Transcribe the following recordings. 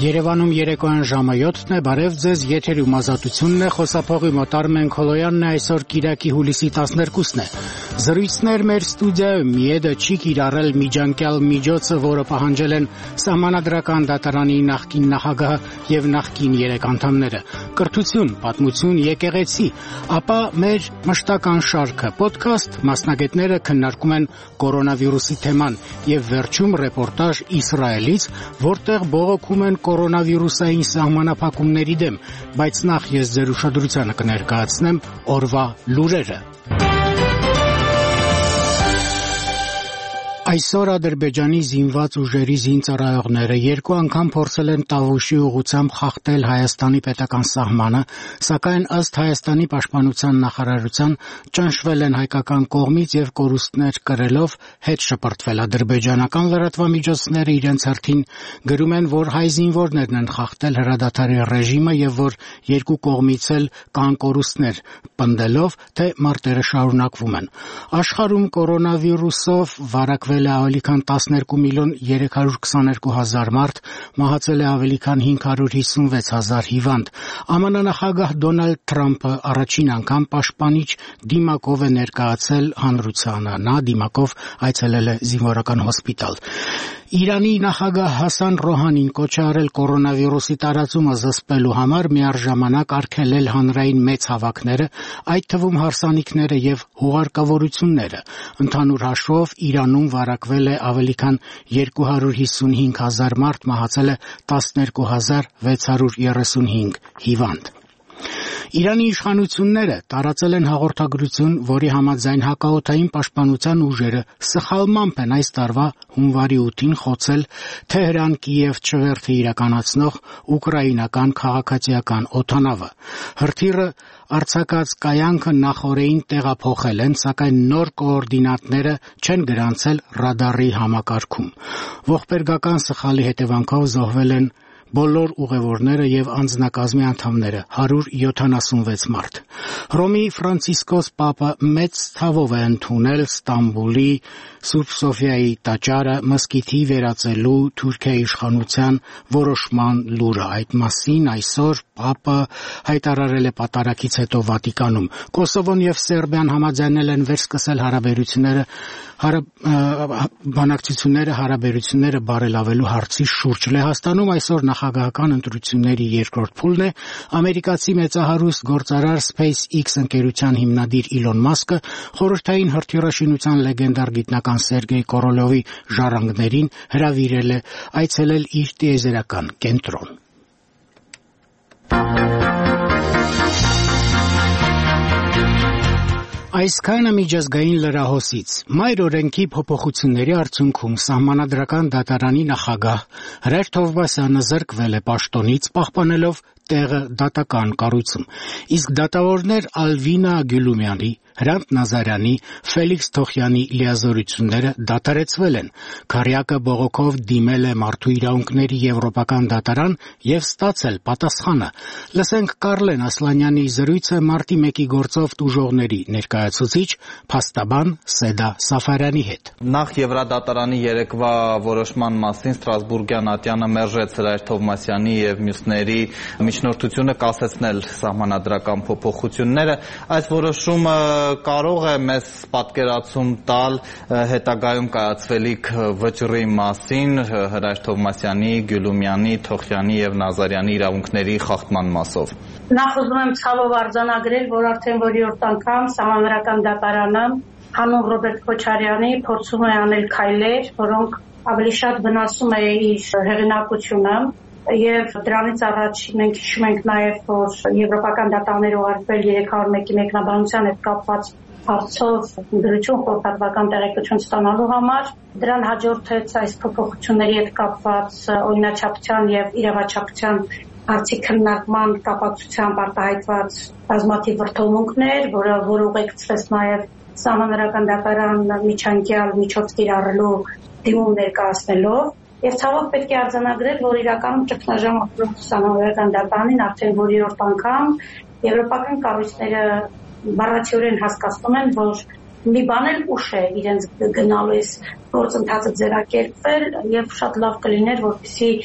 Երևանում երեկոյան ժամը 7-ն է, բարև ձեզ, եթերում ազատությունն է, խոսափողի մոտ Արմեն Քոլոյանն է, այսօր Կիրակի հուլիսի 12-ն է։ Զրույցներ մեր ստուդիայում միեդը չի կիրառել միջանկյալ միջոցը, որը պահանջել են Սահմանադրական դատարանի նախկին նախագահը եւ նախկին 3 անդամները։ Կրթություն, պատմություն, եկեղեցի, ապա մեր մշտական շարքը ոդքասթ, մասնագետները քննարկում են կորոնավիրուսի թեման եւ վերջում ռեպորտաժ Իսրայելից, որտեղ բողոքում են կորոնավիրուսային սահմանափակումների դեմ, բայց նախ ես ձեր ուշադրությանը կներկայացնեմ օրվա լուրերը։ Այսօր Ադրբեջանի զինված ուժերի զինծառայողները 2 անգամ փորձել են Տավուշի ուղղությամբ խախտել Հայաստանի պետական սահմանը, սակայն ըստ Հայաստանի պաշտպանության նախարարության ճնշվել են հայկական կողմից եւ կորուստներ կրելով հետ շպրտվել։ Ադրբեջանական լրատվամիջոցները իրենց հերթին գրում են, որ հայ զինվորներն են խախտել հրադադարի ռեժիմը եւ որ 2 կողմից էլ կան կորուստներ, պնդելով, թե մարտերը շարունակվում են։ Աշխարհում կորոնավիրուսով վարակվել ավելի քան 12 միլիոն 322 հազար մարդ, մահացել է ավելի քան 556 հազար հիվանդ։ ԱՄՆ նախագահ Դոնալդ Թրամփը առաջին անգամ պաշտպանիչ դիմակով է ներկայացել հանրությանը։ Նա դիմակով այցելել է զինվորական հոսպիտալ։ Իրանի նախագահ Հասան Ռոհանին կոչ է արել կորոնավիրուսի տարածումը զսպելու համար միառժամանակ արգելել հանրային մեծ հավաքները, այդ թվում հարսանիքները եւ հուղարկավորությունները։ Ընդհանուր հաշվով Իրանում վարակվել է ավելի քան 255 հազար մարդ, մահացել է 12635 հիվանդ։ Իրանի իշխանությունները տարածել են հաղորդագրություն, որի համաձայն հակաօդային պաշտպանության ուժերը սխալմամբ են այս տարվա հունվարի 8-ին խոցել Թեհրան-Կիև չվերթը իրականացնող ուկրաինական քաղաքացիական օդանավը։ Հրթիռը արձակած կայանքը նախօրեին տեղափոխել են, սակայն նոր կոորդինատները չեն գրանցել ռադարի համակարգում։ Ողբերգական սխալի հետևանքով զոհվել են բոլոր ուղևորները եւ անձնակազմի անդամները, 176 մարդ։ Հռոմի Ֆրանցիսկոս Պապը մեծ թավով է ընդունել Ստամբուլի Սուրբ Սոֆիայի տաճարը մզկիթի վերածելու Թուրքիայի իշխանության որոշման լուրը։ Այդ մասին այսօր Պապը հայտարարել է պատարագից հետո Վատիկանում։ Կոսովոն եւ Սերբիան համաձայնել են վերսկսել հարաբերությունները բարելավելու հարցի շուրջ։ Լեհաստանում այսօր նախագահական ընտրությունների երկրորդ փուլն է։ Ամերիկացի մեծահարուստ գործարար SpaceX ընկերության հիմնադիր Իլոն Մասկը խորհրդային հրթիռաշինության լեգենդար գիտնական Սերգեյ Կորոլովի ժառանգներին հրավիրել է այցելել իր տիեզերական կենտրոն։ Այսքանը միջազգային լրահոսից։ Մայր օրենքի փոփոխությունների արդյունքում Սահմանադրական դատարանի նախագահ Հրայր Թովմասյանը զրկվել է պաշտոնից, պահպանելով տեղը դատական կառույցում։ Իսկ դատավորներ Ալվինա Գյուլումյանի, Հրանտ Նազարյանի, Ֆելիքս Թոխյանի լիազորությունները դադարեցվել են։ Քարյակը բողոքով դիմել է Մարդու իրավունքների եվրոպական դատարան եւ ստացել պատասխանը։ Լսենք Կարլեն Ասլանյանի զրույցը մարտի 1-ի գործով տուժողների ներկայացուցիչ փաստաբան Սեդա Սաֆարյանի հետ։ Նախ Եվրադատարանի երեկվա որոշման մասին Ստրասբուրգյան ատյանը մերժեց Հրայր Թովմասյանի եւ մյուսների միջնորդությունը կասեցնել սահմանադրական փոփոխությունները։ Այս որոշումը կարող է մեզ պատկերացում տալ հետագայում կայացվելիք վճռի մասին Հրայր Թովմասյանի, Գյուլումյանի, Թոխյանի եւ Նազարյանի իրավունքների խախտման մասով։ Նախ ուզում եմ ցավով արձանագրել, որ արդեն որիորդ անգամ Սահմանադրական դատարանը հանուն Ռոբերտ Քոչարյանի փորձում է անել քայլեր, որոնք ավելի շատ վնասում է իր հեղինակությունը։ Եվ դրանից առաջ մենք հիշում ենք նաև, որ եվրոպական դատարաններ ուղարկվել 301-ի մեկնաբանության հետ կապված հարցով դրություն խորհրդատվական տեղեկություն ստանալու համար։ Դրան հաջորդեց այս փոփոխությունների հետ կապված օրինաչափության եւ իրավաչափության հարցի քննարկման կապակցությամբ արտահայտված բազմաթիվ վրթովմունքներ, որ ուղեկցվեց նաև Սահմանադրական դատարան միջանկյալ միջոց կիրառելու դիմում ներկայացնելով։ Եվ ցավոք պետք է արձանագրել, որ իրականում ճգնաժամ Սահմանադրական դատարանին արդեն որիորդ անգամ եվրոպական կառույցները բառացիորեն հասկացնում են, որ մի բան էլ ուշ է իրենց գնալու այս գործընթացը ձեռակերպվել եւ շատ լավ կլիներ, որպեսզի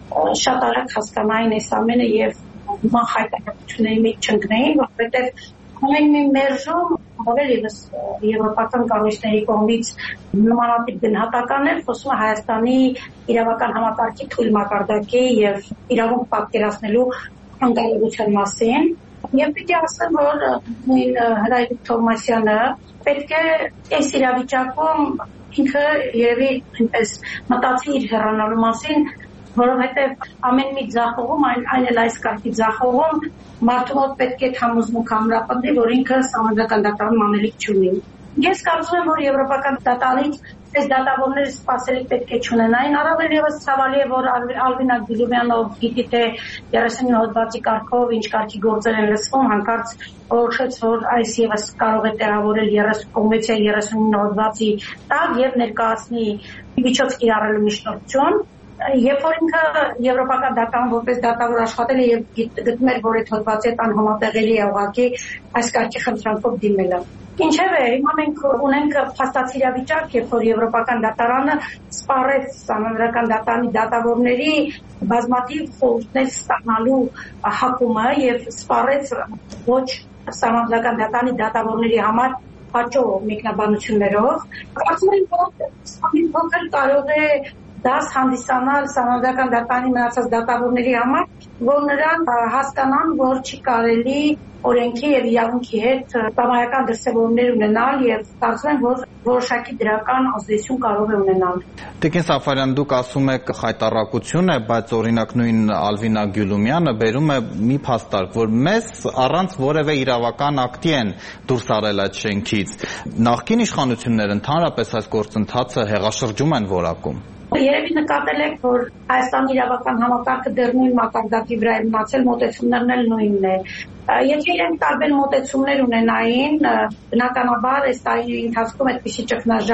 շատ արագ հասկանային այս ամենը եւ մախայտակությունների մեջ չընկնեին, որովհետեւ ամեն մի մերժում ավելի եւս եվրոպական կառույցների կողմից նմանատիպ գնահատականներ խոսում է Հայաստանի իրավական համակարգի թույլ մակարդակի եւ իրավունք պատկերացնելու անկարողության մասին։ Եվ պիտի ասեմ, որ նույն Հրայր Թովմասյանը պետք է այս իրավիճակում ինքը երևի այնպես մտածի իր հեռանալու մասին, որովհետև ամեն մի ձախողում, այն էլ այս կարգի ձախողում մարդու մոտ պետք է համոզմունք ամրապնդի, որ ինքը Սահմանադրական դատարանում անելիք չունի։ Ես կարծում եմ, որ եվրոպական դատարանից այս դատավորները սպասելիք պետք է չունենային, առավել ևս ցավալի է, որ Ալվին Աբդուլովյանով գիտի թե 39 հոդվածի կարգով ինչ կարգի գործեր են լսվում, հանկարծ որոշեց, որ այս ևս կարող է տեղավորել կոնվենցիայի 39 հոդվածի տակ եւ ներկայացնի միջոց կիրառելու միջնորդություն։ Երբ որ ինքը եվրոպական դատարան որպես դատավոր աշխատել է եւ գտնում էր, որ այդ հոդվածի հետ անհամատեղելի է ուղղակի այս կարգի խնդրանքով դիմելը։ Ինչևէ, հիմա մենք ունենք փաստացի իրավիճակ, երբ որ եվրոպական դատարանը սպառեց Սահմանադրական դատարանի դատավորների բազմաթիվ խորհուրդներ ստանալու հակումը եւ սպառեց ոչ Սահմանադրական դատարանի դատավորների համար հաջող մեկնաբանություններով։ Կարծում եմ, որ ամեն փոքր կարող է դաս հանդիսանալ Սահմանադրական դատարանի մնացած դատավորների համար, որ նրանք հասկանան, որ չի կարելի օրենքի եւ իրավունքի հետ բավական դրսեւորումներ ունենալ եւ կարծում եմ, որ որոշակի դրական ազդեցություն կարող է ունենալ։ Տիկին Սաֆարյան, դուք ասում եք խայտառակություն է, բայց օրինակ նույն Ալվինա Գյուլումյանը բերում է մի փաստարկ, որ մեզ առանց որևէ իրավական ակտի են դուրս արել այդ շենքից։ Նախկին իշխանությունները ընդհանրապես այս գործընթացը հեղաշրջում են որակում։ Երևի նկատել եք, որ Հայաստանի իրավական համակարգը դեռ նույն մակարդակի վրա է մնացել, մոտեցումներն էլ նույնն է։ Եթե իրենք տարբեր մոտեցումներ ունենային, բնականաբար այս տարիների ընթացքում այդպիսի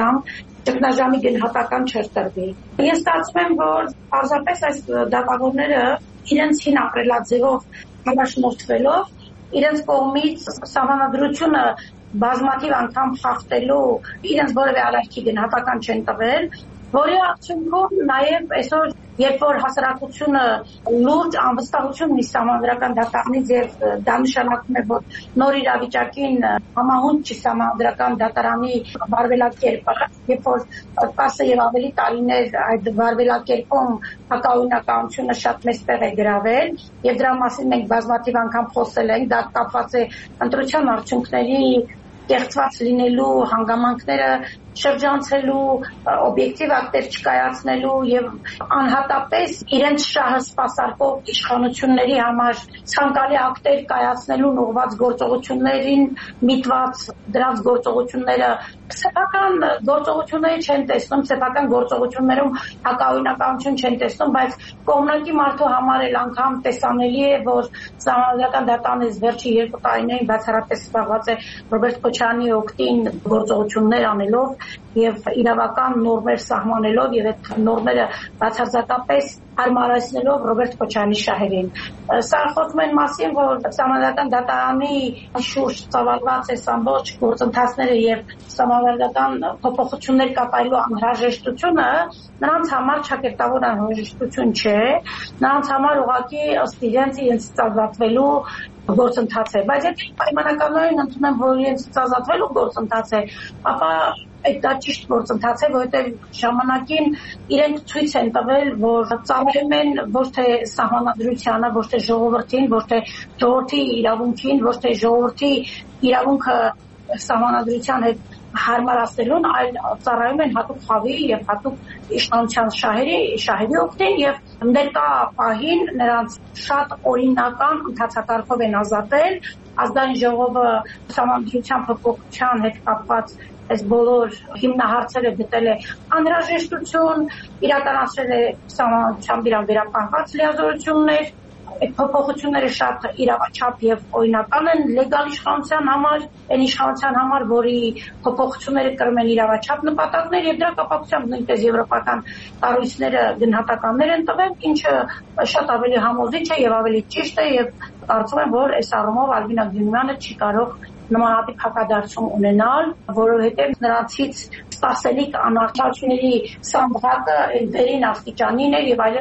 ճգնաժամի գնահատական չէր տրվի։ Ես կարծում եմ, որ պարզապես այս դատավորները իրենց հին ապրելաձևով համաշնորհվելով իրենց կողմից Սահմանադրությունը բազմաթիվ անգամ խախտելու իրենց որևէ արարքի գնահատական չեն տվել, որի արդյունքում նաև այսօր, երբ որ հասարակությունը լուրջ անվստահություն ունի Սահմանադրական դատարանից եւ դա նշանակում է, որ նոր իրավիճակին համահունչ չի Սահմանադրական դատարանի վարվելակերպը, երբ որ 10 եւ ավելի տարիներ այդ վարվելակերպում հակաօրինականությունը շատ մեծ տեղ է գրավել եւ դրա մասին մենք բազմաթիվ անգամ խոսել ենք, դա կապված է ընտրության արդյունքների կեղծված լինելու հանգամանքները շրջանցելու, օբյեկտիվ ակտեր չկայացնելու եւ անհատապես իրենց շահը սպասարկող իշխանությունների համար ցանկալի ակտեր կայացնելուն ուղղված գործողություններին միտված դրանց գործողությունները սեփական գործողությունների չեն տեսնում, սեփական գործողություններում հակաօրինականություն չեն տեսնում, բայց կողմնակի մարդու համար էլ անգամ տեսանելի է, որ Սահմանադրական դատարանը վերջի 2 տարիներին բացառապես զբաղված է Ռոբերտ Քոչարյանի օգտին գործողություններ անելով եւ իրավական նորմեր սահմանելով եւ այդ նորմերը բացարձակապես հարմարացնելով Ռոբերտ Քոչարյանի շահերին։ Սա խոսում են մասին, որ Սահմանադրական դատարանի շուրջ ծավալված այս ամբողջ գործընթացները եւ Սահմանադրական փոփոխություններ կատարելու անհրաժեշտությունը նրանց համար ճակերտավոր անհրաժեշտություն չէ, նրանց համար ուղղակի ըստ իրենց ազատվելու գործընթաց է, բայց եթե պայմանականորեն ընդունեմ, որ իրենց ազատվելու գործընթաց է, ապա այդ դա ճիշտ գործընթաց է, որովհետև ժամանակին իրենք ցույց են տվել, որ ծառայում են ոչ թե Սահմանադրությանը, ոչ թե ժողովրդին, ոչ թե ժողովրդի իրավունքին, ոչ թե ժողովրդի իրավունքը Սահմանադրության հետ հարմարացնելուն, այլ ծառայում են հատուկ խավի եւ հատուկ իշխանության շահերի օգտին եւ ներկա պահին նրանց շատ օրինական ընթացակարգով են ազատել։ Ազգային ժողովը Սահմանադրության փոփոխության հետ կապված այս բոլոր հիմնահարցերը գտել է անհրաժեշտություն, իրականացրել է Սահմանադրությամբ իրան վերապահված լիազորություններ, այդ փոփոխությունները շատ իրավաչափ եւ օրինական են լեգալ իշխանության համար, այն իշխանության համար, որի փոփոխությունները կրում են իրավաչափ նպատակներ եւ դրա կապակցությամբ նույնպես եվրոպական կառույցները գնահատականներ են տվել, ինչը շատ ավելի համոզիչ է եւ ավելի ճիշտ է եւ կարծում եմ, որ այս առումով Ալվինա Գյուլումյանը չի կարող նմանատիպ հակադարձում ունենալ, որովհետև նրանցից սպասելիք անարդարությունների սանդղակը վերին աստիճանին էր եւ այլևս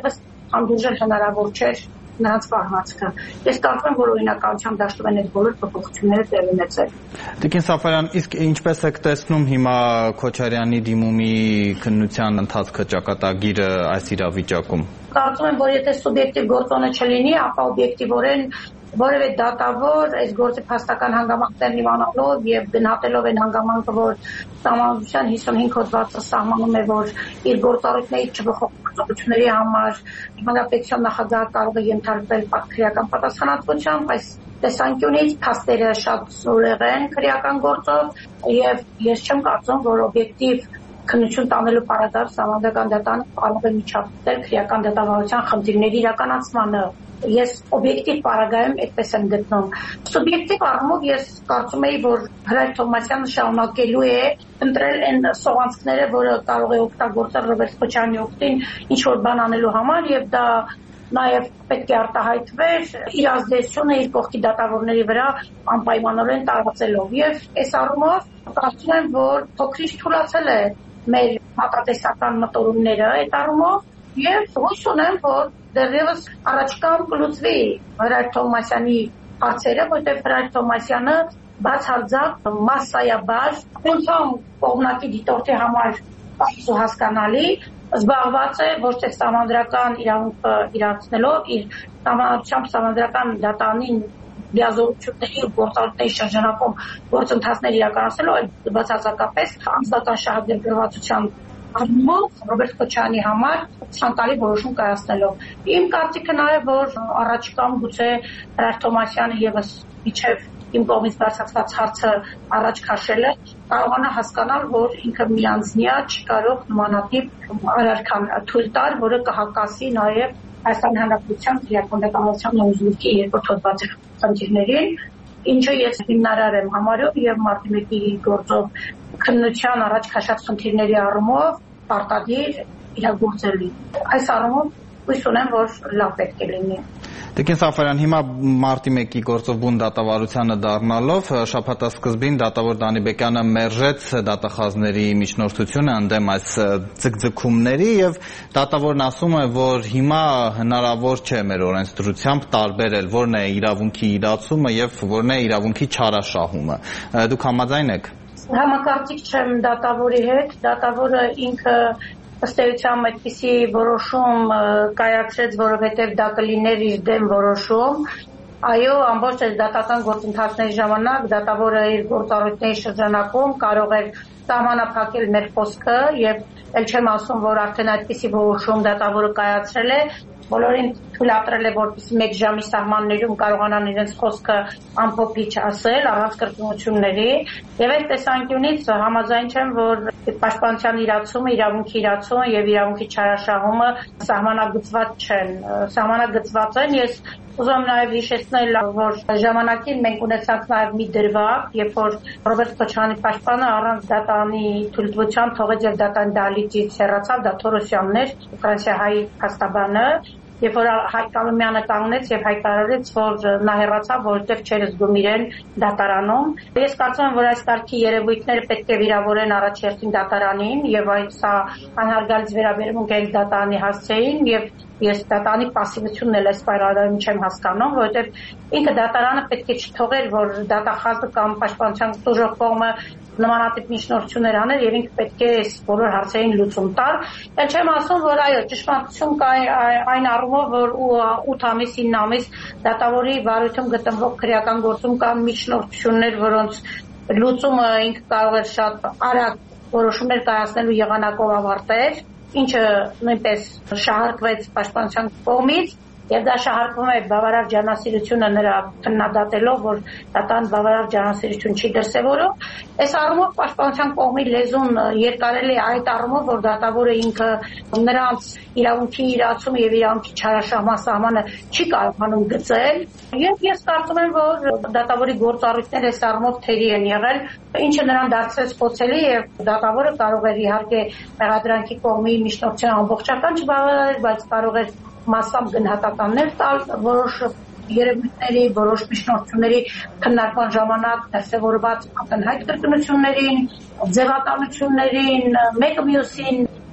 հանդուրժել հնարավոր չէր նրանց պահվածքը։ Ես կարծում եմ, որ օրինականությամբ դաշտում են այդ բոլոր փոփոխությունները տեղի ունեցել։ Տիկին Սաֆարյան, իսկ ինչպես եք տեսնում հիմա Քոչարյանի դիմումի քննության ընթացքը, ճակատագիրը այս իրավիճակում։ Կարծում եմ, որ եթե սուբյեկտիվ գործոնը չլինի, ապա օբյեկտիվորեն որևէ դատավոր այս գործի փաստական հանգամանքներն իմանալով եւ գնահատելով այն հանգամանքը, որ Սահմանադրության 55 հոդվածը սահմանում է, որ իր գործառույթների չբխողությունների համար Հանրապետության նախագահը կարող է ենթարկվել քրեական պատասխանատվության, այս տեսանկյունից փաստերը շատ զորեղ են քրեական գործով եւ ես չեմ կարծում, որ օբյեկտիվ քննություն տանելու պարագայում Սահմանադրական դատարանը կարող է միջամտել քրեական դատավարության խնդիրների իրականացմանը։ Ես օբյեկտիվ պարագայում այդպես եմ գտնում։ Սուբյեկտիվ առումով ես կարծում եի, որ Հրայր Թովմասյանը շարունակելու է ընտրել այն սողանցքները, որը կարող է օգտագործել Ռոբերտ Քոչարյանի օգտին ինչ-որ բան անելու համար, եւ դա նաև պետք է արտահայտվեր իր ազդեցությունը իր կողքի դատավորների վրա անպայմանորեն տարածելով։ Եվ այս առումով կարծում եմ, որ փոքրինչ թուլացել է մեր հակատեսական մտորումները այդ առումով եւ հույս ունեմ, որ դեռևս առաջկան կլուծվի Հրայր Թովմասյանի հարցերը, որտեղ Հրայր Թովմասյանը բացարձակ մասսայաբար ոնցամ կողմնակի դիտորդի համար ու հասկանալի զբաղված է ոչ թե սահմանադրական իրավունքը իրացնելով իր սահմանադրական դատարանին լիազորությունների ու գործառույթների շրջանակում գործընթացներ իրականացնելու, այլ բացարձակապես անձնական շահագրգռվածության առումով Ռոբերտ Քոչարյանի համար ցանկալի որոշում կայացնելով։ Իմ կարծիքը նա է, որ առաջիկայում գուցե Հրայր Թովմասյանը եւս իջև իմ կողմից բարձրացված հարցը առաջ քաշելը կարողանա հասկանալ, որ ինքը միանձնյա չի կարող նմանատիպ արարքան թույլ տալ, որը կհակասի նաեւ Հայաստանի Հանրապետության քրեական դատավարության նորմի երկրորդ հոդվածի խնդիրներին, ինչը ես հիմնարար եմ համարում եւ մարտի 1-ի գործով քննության առաջ քաշած խնդիրների առումով պարտադիր իրագործելի։ Այս առումով հույս ունեմ, որ լավ պետք է լինի։ Տիկին Սաֆարյան, հիմա մարտի 1-ի գործով բուն դատավարությանը դառնալով շաբաթասկզբին դատավոր Դանիբեկյանը մերժեց դատախազների միջնորդությունը ընդդեմ այս ձգձգումների եւ դատավորն ասում է, որ հիմա հնարավոր չէ մեր օրենսդրությամբ տարբերել որն է իրավունքի իրացումը եւ որն է իրավունքի չարաշահումը։ Դուք համաձայն եք։ Համակարծիք չեմ դատավորի հետ, դատավորը ինքը ըստ էության այդպիսի որոշում կայացրեց, որովհետև դա կլիներ իր դեմ որոշում։ Այո, ամբողջ այս դատական գործընթացների ժամանակ դատավորը իր գործառույթների շրջանակում կարող էր սահմանափակել մեր խոսքը եւ ել չեմ ասում, որ արդեն այդպիսի որոշում դատավորը կայացրել է, բոլորին թույլատրել է, որպեսզի 1 ժամի սահմաններում կարողանան իրենց խոսքը ամփոփիչ ասել, առանց կրկնությունների, եւ այս տեսանկյունից համաձայն չեմ, որ պաշտպանության իրացումը, իրավունքի իրացումը եւ իրավունքի չարաշահումը սահմանագծված չեն։ Սահմանագծված են, ես ուզում եմ նաեւ հիշեցնել, որ ժամանակին մենք ունեցանք նաեւ մի դրվագ, երբ որ Ռոբերտ Քոչարյանի պաշտպանը առանց դատարանի թույլտվության թողեց եւ դատարանի դահլիճից հեռացավ, դա Թորոսյանն էր, ֆրանսիահայ փաստաբանը, երբ որ Հայկ Կալումյանը կանգնեց եւ հայտարարեց, որ նա հեռացավ, որովհետեւ չէր զգում իրեն դատարանում։ Ես կարծում եմ, որ այս կարգի երևույթները պետք է վիրավորեն առաջերտին դատարանին եւ սա անհարգալից վերաբերմունք է դատարանի հասցեին եւ ես դատարանի պասիվությունն էլ այս պայմաններում չեմ հասկանում, որովհետեւ ինքը դատարանը պետք է չթողեր, որ դատախազը կամ պաշտպանության դժոխ կողմը նմանատիպ միջնորդություններ աներ եւ ինքը պետք է այս բոլոր հարցերին լուծում տար։ Էլ չեմ ասում, որ այո, ճշմարտություն կա այն առումով, որ 8 ամիս, 9 ամիս դատավորի վարույթում գտնվող քրեական գործում կան միջնորդություններ, որոնց լուծումը ինքը կարող է շատ արագ որոշումներ կայացնելու եղանակով ավարտել, ինչը նույնպես շահարկվեց պաշտպանության կողմից եւ դա շահարկվում է բավարար ջանասիրությունը նրա քննադատելով, որ դատան բավարար ջանասիրություն չի դրսևորում։ Այս առումով պաշտպանության կողմի լեզուն երկարել է այդ առումով, որ դատավորը ինքը նրանց իրավունքի իրացումը եւ իրավունքի չարաշահման սահմանը չի կարողանում գծել եւ ես կարծում եմ, որ դատավորի գործառույթները այս առումով թերի են եղել, ինչը նրան դարձրեց խոցելի եւ դատավորը կարող էր իհարկե մեղադրանքի կողմի միջնորդության ամբողջական չբավարարել, բայց կարող էր մասամբ գնահատականներ տալ որոշ երևույթների, որոշ միջնորդությունների քննարկման ժամանակ դրսևորված ակնհայտ կրկնություններին, ձևականություններին, մեկը մյուսին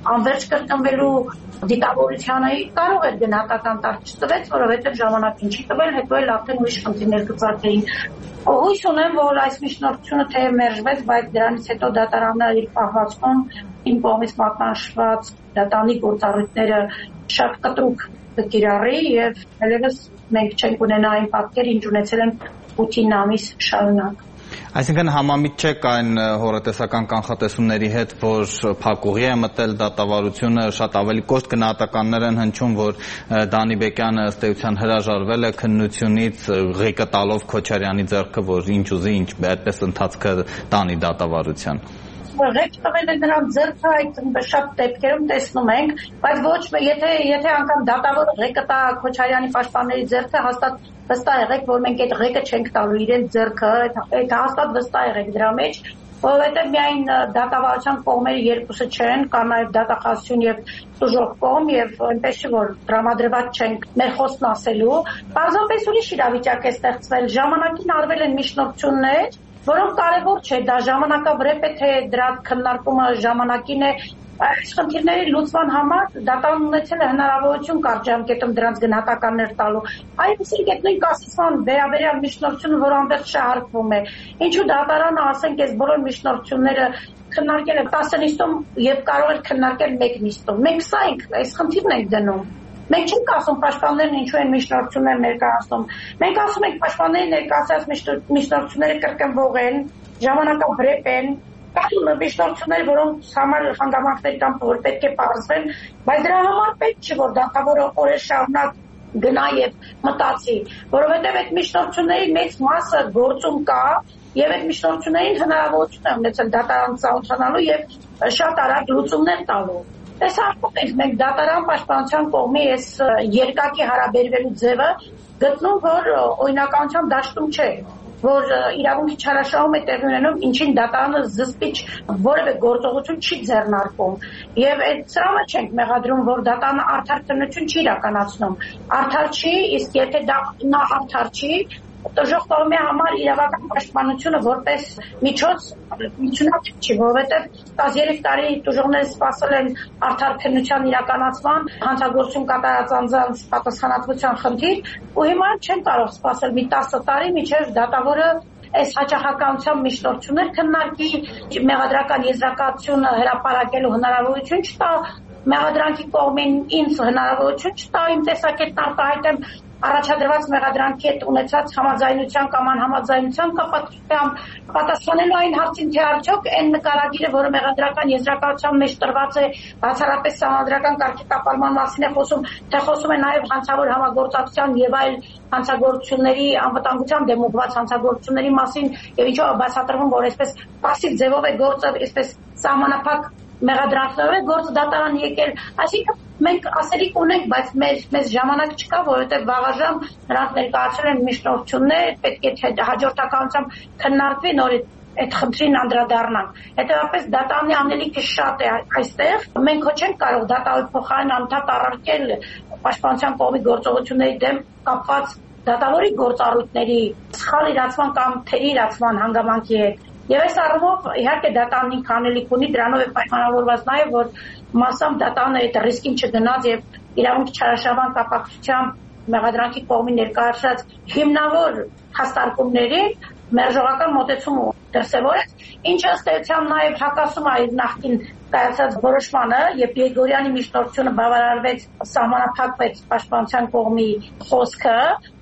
անվերջ կրկնվելու դիտավորությանը կարող էր գնահատական տալ, չտվեց, որովհետև ժամանակին չի տվել, հետո էլ արդեն ուրիշ խնդիրներ կծագեին։ Հույս ունեմ, որ այս միջնորդությունը թեև մերժվեց, բայց դրանից հետո դատարանը իր պահվածքում իմ կողմից մատնանշված դատանի գործառույթները շատ կտրուկ կկիրառի եւ այլևս մենք չենք ունենա այն պատկերը, ինչ ունեցել են 8 ամիս շարունակ։ Այսինքն համամիտ չեք այն հորատեսական կանխատեսումների հետ, որ փակուղի է մտել դատավարությունը, շատ ավելի կոշտ գնահատականներ են հնչում, որ Դանի Բեկյանը ըստ էության հրաժարվել է քննությունից, ղեկը տալով Քոչարյանի ձեռքը, որ ինչ ուզի, ինչ այդպես ընթացքը տանի դատավարության։ Ղեկ տվել է նրան ձեռքը, այդ շատ դեպքերում տեսնում ենք, բայց ոչ եթե անգամ դատավորը ղեկը տա Քոչարյանի պաշտպանների ձեռքը, հաստատ վստահ եղեք, որ մենք այդ ղեկը չենք տալու իրեն ձեռքը, այդ հաստատ վստահ եղեք դրա մեջ, որովհետև միայն դատավարության կողմերը երկուսը չեն, կա նաև դատախազություն եւ տուժող կողմ եւ այնպես չէ որ տրամադրված չենք մեր խոսքն ասելու, պարզապես ուրիշ իրավիճակ է ստեղծվել, ժամանակին արվել են միջնորդություններ, որոնք կարևոր չէ, դա ժամանակավրեպ է, թե դրա քննարկումը ժամանակին է, այս խնդիրների լուծման համար դատարանն ունեցել է հնարավորություն կարճ ժամկետում դրանց գնահատականներ տալու։ Այսինքն այդ նույն կասեցման վերաբերյալ միջնորդությունը, որ անվերջ շահարկվում է, ինչու դատարանը, ասենք, այս բոլոր միջնորդությունները քննարկել է 10 նիստում եւ կարող էր քննարկել 1 նիստում։ Մենք սա ենք, այս խնդիրն ենք դնում։ Մենք չենք ասում պաշտպաններն ինչու են միջնորդություններ ներկայացնում։ Մենք ասում ենք պաշտպանների ներկայացած միջնորդությունները կրկնվող են, ժամանակավրեպ են, կան միջնորդություններ, որոնց համար հանգամանքներ կան, որ պետք է պարզվեն, բայց դրա համար պետք չէ, որ դատավորը օրեր շարունակ գնա եւ մտածի, որովհետեւ այդ միջնորդությունների մեծ մասը գործում կա եւ այդ միջնորդություններին հնարավորություն է ունեցել դատարան ծանոթանալու եւ շատ արագ լուծումներ տալու։ Տեսարքում ենք մենք դատարան պաշտպանության կողմի այս երկակի հարաբերվելու ձևը գտնում, որ օրինականության դաշտում չէ, որ իրավունքի չարաշահում է տեղի ունենում, ինչին դատարանը զսպիչ որևէ գործողություն չի ձեռնարկում եւ այդ սրամը չենք մեղադրում, որ դատարանը արդար քննություն չի իրականացնում, արդար չի, իսկ եթե դա նա արդար չի, տուժող կողմի համար իրավական պաշտպանությունը որպես միջոց միջնորդ չի, որովհետև 13 տարի տուժողները սպասել են արդար քննության իրականացման, հանցագործություն կատարած անձանց պատասխանատվության խնդիր, ու հիմա չեն կարող սպասել մի 10 տարի, մինչև դատավորը այս հաճախականության միջնորդություններ քննարկի, մեղադրական եզրակացությունը հրապարակելու հնարավորություն չտա, մեղադրանքի կողմին ինձ հնարավորություն չտա իմ տեսակետն արտահայտեմ առաջադրված մեղադրանքի հետ ունեցած համաձայնության կամ անհամաձայնության կապակցությամբ պատասխանելու այն հարցին, թե արդյոք այն նկարագիրը, որը մեղադրական եզրակացության մեջ տրված է, բացառապես սահմանադրական կարգի տապալման մասին է խոսում, թե խոսում է նաև հանցավոր համագործակցության եւ այլ հանցագործությունների անվտանգության դեմ ուղղված հանցագործությունների մասին եւ ինչու բացատրվում, որ այսպես пассив ձևով է գործը, այսպես սահմանափակ մեղադրանքներով է գործը դատարան եկել, այսինքն մենք ասելիք ունենք, բայց մեզ ժամանակ չկա, որովհետև վաղաժամ նրանք ներկայացրել են միջնորդություններ, պետք է հաջորդականությամբ քննարկվի նորից այդ խնդրին անդրադառնանք։ Հետևաբար դատարանի անելիքը շատ է այստեղ, մենք ոչ չենք կարող դատարանի փոխարեն անդադ առարկել պաշտպանության կողմի գործողությունների դեմ կապված դատավորի գործառույթների սխալ իրացման կամ թերի իրացման հանգամանքի հետ։ Եվ այս առումով իհարկե դատարանին կանելիք ունի, դրանով է պայմանավորված նաև, որ մասամբ դատարանը այդ ռիսկին չգնաց եւ իրավունքի չարաշահման կապակցությամբ մեղադրանքի կողմի ներկայացրած հիմնավոր հաստարկումներին մերժողական մոտեցում դրսևորեց, ինչը ըստ էության նաև հակասում է իր նախկին կայացած որոշմանը, երբ Եգորյանի միջնորդությունը բավարարվեց, սահմանափակվեց պաշտպանության կողմի խոսքը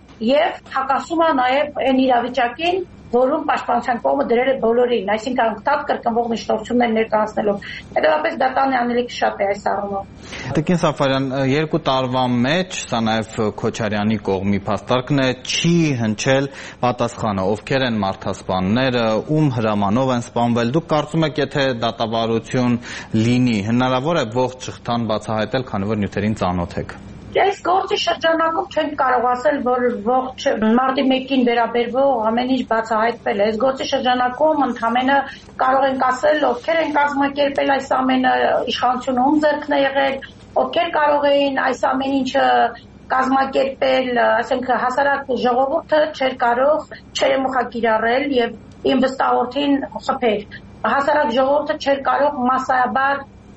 եւ հակասում է նաև այն իրավիճակին, որում պաշտպանության կողմը դրել է բոլորին, այսինքն անկտած կրկնվող միջնորդություններ ներկայացնելով։ Հետևաբար դատարանի անելիքը շատ է այս առումով։ Տիկին Սաֆարյան, 2 տարվա մեջ, սա նաև Քոչարյանի կողմի փաստարկն է, չի հնչել պատասխանը, ովքեր են մարդասպանները, ում հրամանով են սպանվել։ Դուք կարծում եք, եթե դատավարություն լինի, հնարավոր է ողջ շղթան բացահայտել, քանի որ նյութերին ծանոթ եք։ Այս գործի շրջանակում չենք կարող ասել, որ ողջ մարտի 1-ին վերաբերվող ամեն ինչ բացահայտվել է։ Այս գործի շրջանակում ընդհանրապես կարող ենք ասել, ովքեր են կազմակերպել այս ամենը, իշխանությունը ում ձեռքն է եղել, ովքեր կարող էին այս ամեն ինչը կազմակերպել, ասենք հասարակ ժողովուրդը չէր կարող չերեմուխակիրառել եւ իմ վստահորդին խփել։ Հասարակ ժողովուրդը չէր կարող մասսայաբար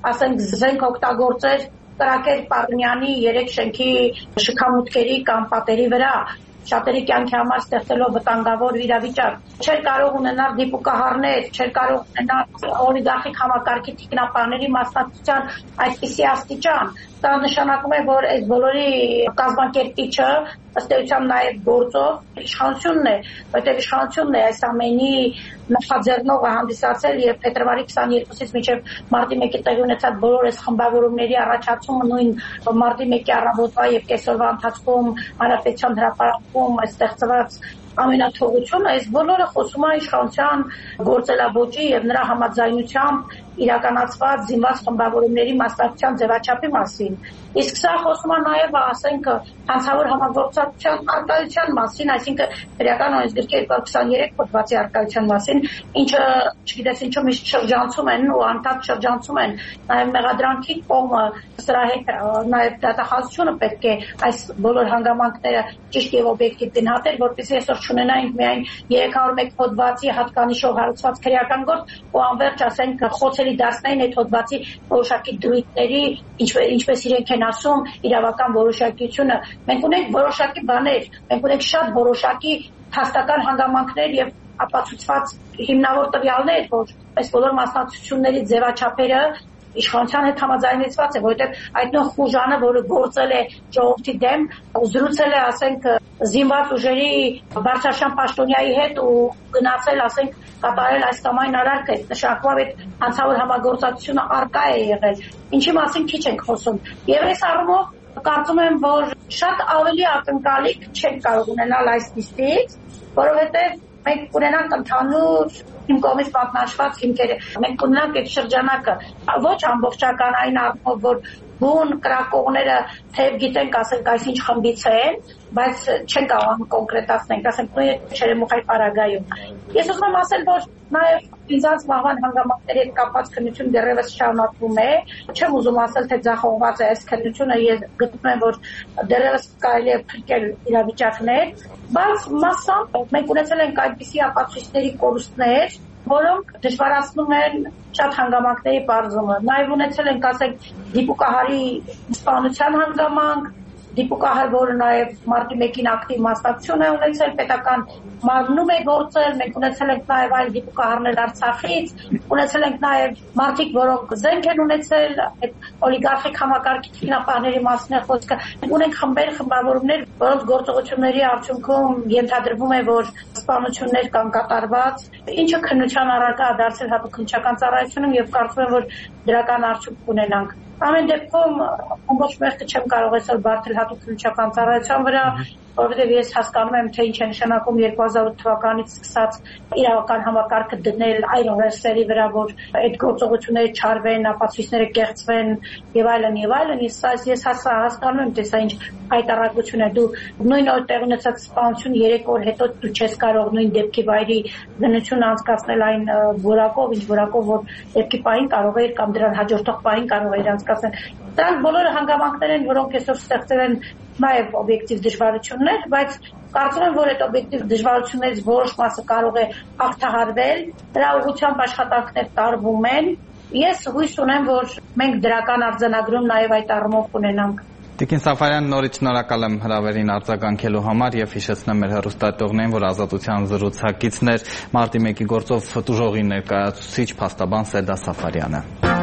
ասենք զենք օգտագործեր կրակեր Պարնյանի 3 շենքի շքամուտքերի կամ պատերի վրա շատերի կյանքի համար ստեղծելով վտանգավոր իրավիճակ չէր կարող ունենալ դիպուկահարներ, չէր կարող ունենալ օլիգարխիկ համակարգի թիկնապահների մասնակցության այդպիսի աստիճան դա նշանակում է, որ այս բոլորի կազմակերպիչը ըստ էության նաև գործով իշխանությունն է, որտեղ իշխանությունն է այս ամենի նախաձեռնողը հանդիսացել եւ փետրվարի 22-ից մինչեւ մարտի 1-ի տեղի ունեցած բոլոր այս խմբավորումների առաջացումը նույն մարտի 1-ի առավոտվա եւ կեսօրվա ընթացքում հանրապետության հրապարակում ստեղծված ամենաթողությունը այս բոլորը խոսում է իշխանության գործելաբոճի եւ նրա համաձայնությամբ իրականացված զինված խմբավորումների մասնակցության ձևաչափի մասին։ Իսկ սա խոսում է նաև, ասենք, հանցավոր համագործակցության արկայության մասին, այսինքն քրեական օրենսգրքի 223 հոդվածի արկայության մասին, ինչը, չգիտես ինչու միշտ շրջանցում են ու անդադ շրջանցում են, նաև մեղադրանքի կողմը սրա հետ նաև դատախազությունը պետք է այս բոլոր հանգամանքները ճիշտ եւ օբյեկտիվ գնահատել, որպեսզի այսօր չունենայինք միայն 301 հոդվածի հատկանիշով հարուցված քրեական գործ ու անվերջ ասենք խոցելի դարձնային այդ հոդվածի որոշակի դրույթների, ինչպես իրենք են ասում, իրավական որոշակիությունը։ Մենք ունենք որոշակի բաներ, մենք ունենք շատ որոշակի հաստական հանգամանքներ եւ ապացուցված հիմնավոր տվյալներ, որ այս բոլոր մասնակցությունների ձևաչափերը իշխանության հետ համաձայնեցված է, որովհետև այդ նույն խուժանը, որը գործել է ժողովրդի դեմ, զրուցել է, ասենք, զինված ուժերի բարձրաշան պաշտոնյայի հետ ու գնացել, ասենք, կատարել այս կամ այն արարքը, նշանակում է հանցավոր համագործակցությունը արկա է եղել, ինչի մասին քիչ ենք խոսում։ Եվ այս առումով կարծում եմ, որ շատ ավելի ակնկալիք չենք կարող ունենալ այս նիստից, որովհետև մենք կունենանք ընդհանուր իմ կողմից պատնաշված հիմքեր, մենք կունենանք այդ շրջանակը ոչ ամբողջականային առումով, որ բուն կրակողները թեև գիտենք, ասենք, այսինչ խմբից են, բայց չեն կարող կոնկրետացնենք, ասենք, նույն Չերեմուխայ պարագայում։ Ես ուզում եմ ասել, որ նաև ինձանց մահվան հանգամանքների հետ կապված քննություն դեռևս շարունակվում է, չեմ ուզում ասել, թե ձախողված է այս քննությունը, ես գտնում եմ, որ դեռևս կարելի է փրկել իրավիճակներ, բայց մասամբ մենք ունեցել ենք այդպիսի ապացույցների կորուստներ, որոնք դժվարացնում են շատ հանգամանքների բարձումը։ Նաև ունեցել ենք, ասենք, դիպուկահարի սպանության հանգամանք, դիպուկահար, որը նաև մարտի 1-ին ակտիվ մասնակցություն է ունեցել, պետական մարմնում է գործել, մենք ունեցել ենք նաև այլ դիպուկահարներ Արցախից, ունեցել ենք նաև մարդիկ, որոնք զենք են ունեցել, այդ օլիգարխիկ համակարգի թիկնապահների մասին է խոսքը, մենք ունենք խմբեր, խմբավորումներ, որոնց գործողությունների արդյունքում ենթադրվում է, որ սպանություններ կան կատարված, ինչը քննության առարկա է դարձել հատուկ քննչական ծառայությունում եւ կարծում եմ, որ դրական արդյունք կունենանք։ Ամեն դեպքում ամբողջ մեղքը չեմ կարող այսօր բարդել հատուկ քննչական ծառայության վրա, որովհետև ես հասկանում եմ, թե ինչ է նշանակում 2008 թվականից սկսած իրավական համակարգը դնել այլ ռեսերի վրա, որ այդ գործողությունները չարվեն, ապացույցները կեղծվեն եւ այլն եւ այլն, ես հասկանում եմ, թե սա ինչ հայտարարություն է, դու նույն օր տեղ ունեցած սպանություն 3 օր հետո դու չես կարող նույն դեպքի վայրի գնություն անցկացնել այն որակով, ինչ որակով որ դեպքի պահին կարող էր կամ դրան հաջորդող պահին կարող էր անցկացնել։ Դրանք բոլորը հանգամանքներ են, որոնք այսօր ստեղծել են նաև օբյեկտիվ դժվարություններ, բայց կարծում եմ, որ այդ օբյեկտիվ դժվարություններից որոշ մասը կարող է հաղթահարվել, դրա ուղղությամբ աշխատանքներ տարվում են։ Ես հույս ունեմ, որ մենք դրական արձանագրում նաև այդ առումով կունենանք։ Տիկին Սաֆարյան, նորից շնորհակալ եմ հրավերին արձագանքելու համար եւ հիշեցնեմ մեր հեռուստատողներին, որ Ազատության զրուցակիցն էր մարտի 1-ի գործով տուժողի ներկայացուցիչ փաստաբան Սեդա Սաֆարյանը։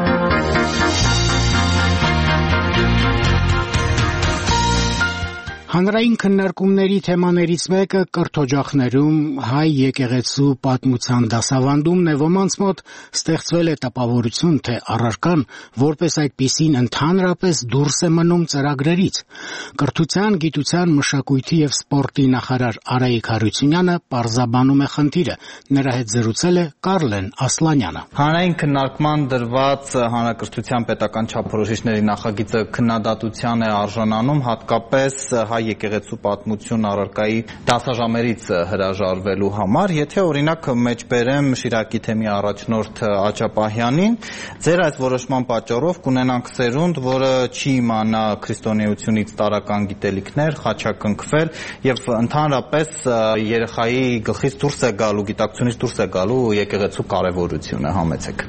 Հանրային քննարկումների թեմաներից մեկը կրթօջախներում հայ եկեղեցու պատմության դասավանդումն է, ոմանց մոտ ստեղծվել է տպավորություն, թե առարկան որպես այդպիսին ընդհանրապես դուրս է մնում ծրագրերից։ Կրթության, գիտության, մշակույթի եւ սպորտի նախարար Արայիկ Հարությունյանը պարզաբանում է խնդիրը։ Նրա հետ զրուցել է Կարլեն Ասլանյանը։ Հանրային քննարկման դրված հանրակրթության պետական չափորոշիչների նախագիծը քննադատության է արժանանում, հատկապես հայ եկեղեցու պատմություն առարկայի դասաժամերից հրաժարվելու համար, եթե օրինակ մեջբերեմ Շիրակի թեմի առաջնորդ Աչապահյանին, ձեր այս որոշման պատճառով կունենանք սերունդ, որը չի իմանա քրիստոնեությունից տարրական գիտելիքներ, խաչակնքվել եւ ընդհանրապես երեխայի գլխից դուրս է գալու, գիտակցությունից դուրս է գալու եկեղեցու կարեւորությունը, համեցեք։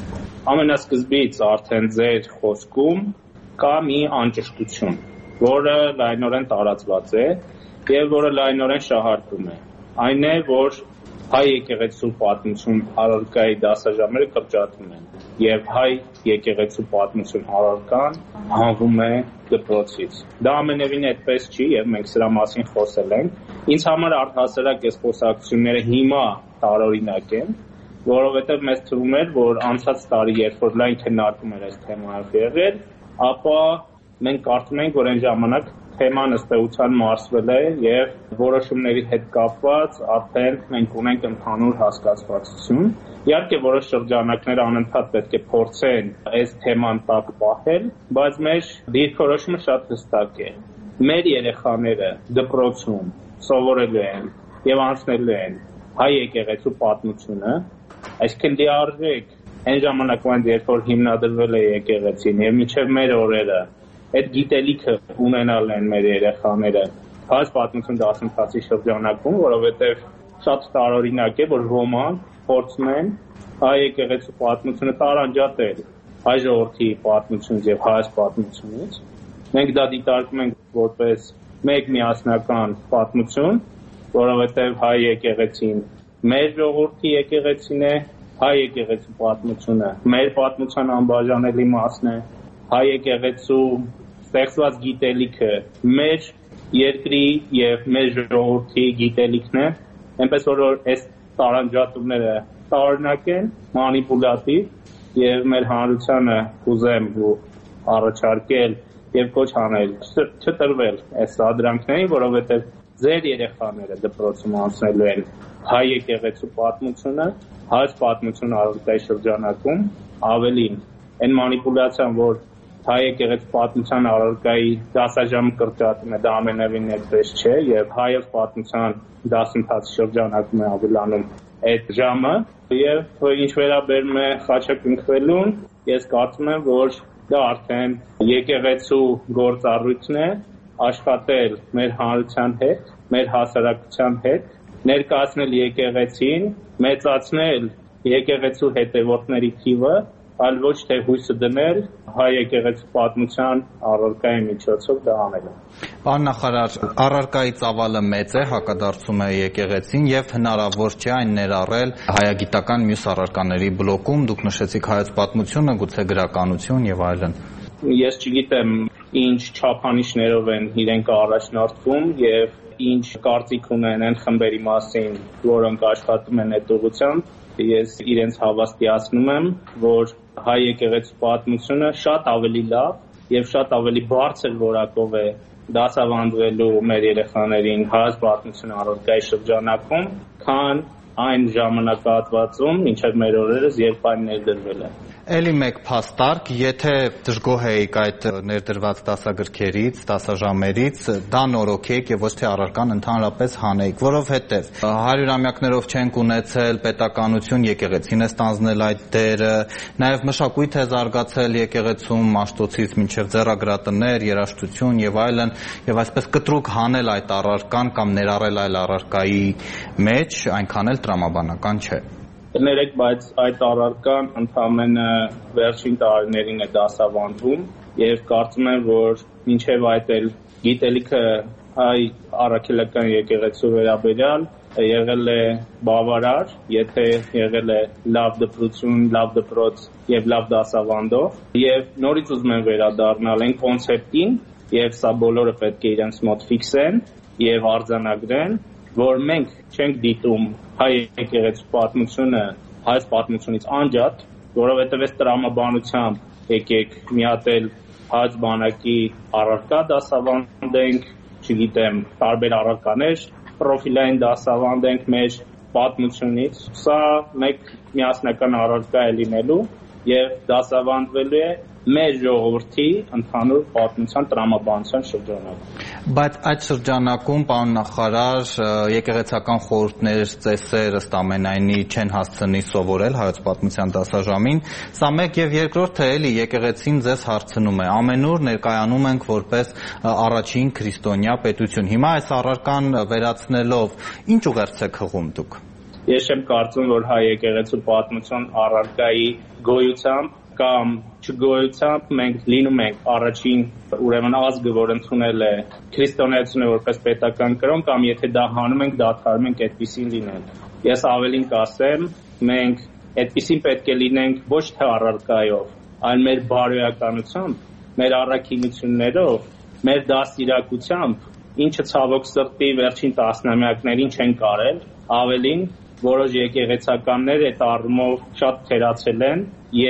ամենասկզբից արդեն ձեր խոսքում կա մի անճշտություն, որը լայնորեն տարածված է եւ որը լայնորեն շահարկում է։ Այն է, որ հայ եկեղեցու պատմություն առարկայի դասաժամերը կրճատվում են եւ հայ եկեղեցու պատմություն առարկան հանվում է դպրոցից։ Դա ամենևին այդպես չի եւ մենք սրա մասին խոսել ենք։ Ինձ համար առհասարակ այս խոսակցությունները հիմա տարօրինակ են, որովհետեւ մեզ թվում էր, որ անցած տարի, երբ որ լայն քննարկում էր այս թեմայով եղել, ապա մենք կարծում ենք, որ այն ժամանակ թեման ըստ էության մարսվել է եւ որոշումների հետ կապված արդեն մենք ունենք ընդհանուր հասկացվածություն։ Իհարկե որոշ շրջանակներ անընդհատ պետք է փորձեն այս թեման տակ պահել, բայց մեր դիրքորոշումը շատ հստակ է։ Մեր երեխաները դպրոցում սովորելու են եւ անցնելու են հայ եկեղեցու պատմությունը, այսինքն լիարժեք այն ժամանակվան, երբ որ հիմնադրվել է եկեղեցին եւ մինչեւ մեր օրերը այդ գիտելիքը ունենալ են մեր երեխաները հայ պատմություն դասընթացի շրջանակում, որովհետև շատ տարօրինակ է, որ ոմանք փորձում են հայ եկեղեցու պատմությունը տարանջատել հայ ժողովրդի պատմությունից եւ հայ պատմությունից։ Մենք դա դիտարկում ենք որպես մեկ միասնական պատմություն, որովհետև հայ եկեղեցին մեր ժողովրդի եկեղեցին է, հայ եկեղեցու պատմությունը մեր պատմության անբաժանելի մասն է, հայ եկեղեցու ստեղծված գիտելիքը մեր երկրի եւ մեր ժողովրդի գիտելիքն է, այնպես որ այս տարանջատումները տարօրինակ են, մանիպուլատիվ եւ մեր հանրությանը կուզեմ առաջարկել եւ կոչ անել չտրվել այս սադրանքներին, որովհետեւ ձեր երեխաները դպրոցում անցնելու են հայ եկեղեցու պատմությունը, հայ պատմություն առարկայի շրջանակում, ավելին այն մանիպուլյացիան, որ հայ եկեղեցու պատմության առարկայի դասաժամը կրճատում է, դա ամենևին այդպես չէ եւ հայոց պատմության դասընթացի շրջանակում է ավելանում այդ ժամը եւ ինչ վերաբերում է խաչակնքվելուն, ես կարծում եմ, որ դա արդեն եկեղեցու գործառույթն է աշխատել մեր հանրության հետ, մեր հասարակության հետ, ներկայացնել եկեղեցին, մեծացնել եկեղեցու հետևորդների թիվը, այլ ոչ թե հույսը դնել հայ եկեղեցու պատմության առարկայի միջոցով դա անելը։ Պարոն նախարար, առարկայի ծավալը մեծ է, հակադարձում է եկեղեցին եւ հնարավոր չէ այն ներառել հայագիտական մյուս առարկաների բլոկում, դուք նշեցիք հայոց պատմությունը, գուցե գրականություն եւ այլն։ Ես չգիտեմ ինչ չափանիշներով են իրենք առաջնորդվում եւ ինչ կարծիք ունեն այն խմբերի մասին, որոնք աշխատում են այդ ուղղությամբ։ Ես իրենց հավաստիացնում եմ, որ հայ եկեղեցու պատմությունը շատ ավելի լավ եւ շատ ավելի բարձր որակով է դասավանդվելու մեր երեխաներին հայ պատմություն առարկայի շրջանակում, քան այն ժամանակահատվածում, մինչև մեր օրերս, երբ այն ներդրվել է։ Էլի մեկ փաստարկ, եթե դժգոհ էիք այդ ներդրված դասագրքերից, դասաժամերից, դա նորոգեք եւ ոչ թե առարկան ընդհանրապես հանեիք, որովհետեւ 100-ամյակներով չենք ունեցել պետականություն, եկեղեցին է ստանձնել այդ դերը, նաեւ մշակույթ է զարգացել եկեղեցում, Մաշտոցից մինչեւ ձեռագրատներ, երաժշտություն եւ այլն, եւ այսպես կտրուկ հանել այդ առարկան կամ ներառել այլ առարկայի մեջ, այնքան էլ տրամաբանական չէ։ Ներեք, բայց այդ առարկան ընդամենը վերջին տարիներին է դասավանդվում եւ կարծում եմ, որ մինչեւ այդ էլ գիտելիքը հայ առաքելական եկեղեցու վերաբերյալ եղել է բավարար, եթե եղել է լավ դպրություն, լավ դպրոց եւ լավ դասավանդող եւ նորից ուզում եմ վերադառնալ այն կոնցեպտին եւ սա բոլորը պետք է իրենց մոտ ֆիքսեն եւ արձանագրեն, որ մենք չենք դիտում հայ եկեղեցու պատմությունը հայ պատմությունից անջատ, որովհետև այս տրամաբանությամբ եկեք մի հատ էլ հայ բանակի առարկա դասավանդենք, չգիտեմ, տարբեր առարկաներ, պրոֆիլային դասավանդենք մեր պատմությունից, սա մեկ միասնական առարկա է լինելու եւ դասավանդվելու է մեր ժողովրդի ընդհանուր պատմության տրամաբանության շրջանակում։ Բայց այդ շրջանակում, պարոն նախարար, եկեղեցական խորհուրդներ, ծեսեր ըստ ամենայնի չեն հասցնի սովորել հայոց պատմության դասաժամին։ Սա մեկ եւ երկրորդը էլի եկեղեցին ձեզ հարցնում է։ Ամենուր ներկայանում ենք որպես առաջին քրիստոնյա պետություն։ Հիմա այս առարկան վերացնելով ինչ ուղերձ եք հղում դուք։ Ես չեմ կարծում, որ հայ եկեղեցու պատմություն առարկայի գոյությամբ կամ չգոյությամբ մենք լինում ենք առաջին ուրեմն ազգը, որ ընդունել է քրիստոնեությունը որպես պետական կրոն, կամ եթե դա հանում ենք, դադարում ենք այդպիսին լինել։ Ես ավելին կասեմ, մենք այդպիսին պետք է լինենք ոչ թե առարկայով, այլ մեր բարոյականությամբ, մեր առաքինություններով, մեր դաստիարակությամբ, ինչը ցավոք սրտի վերջին տասնամյակներին չեն կարել, ավելին որոշ եկեղեցականներ այդ առումով շատ թերացել են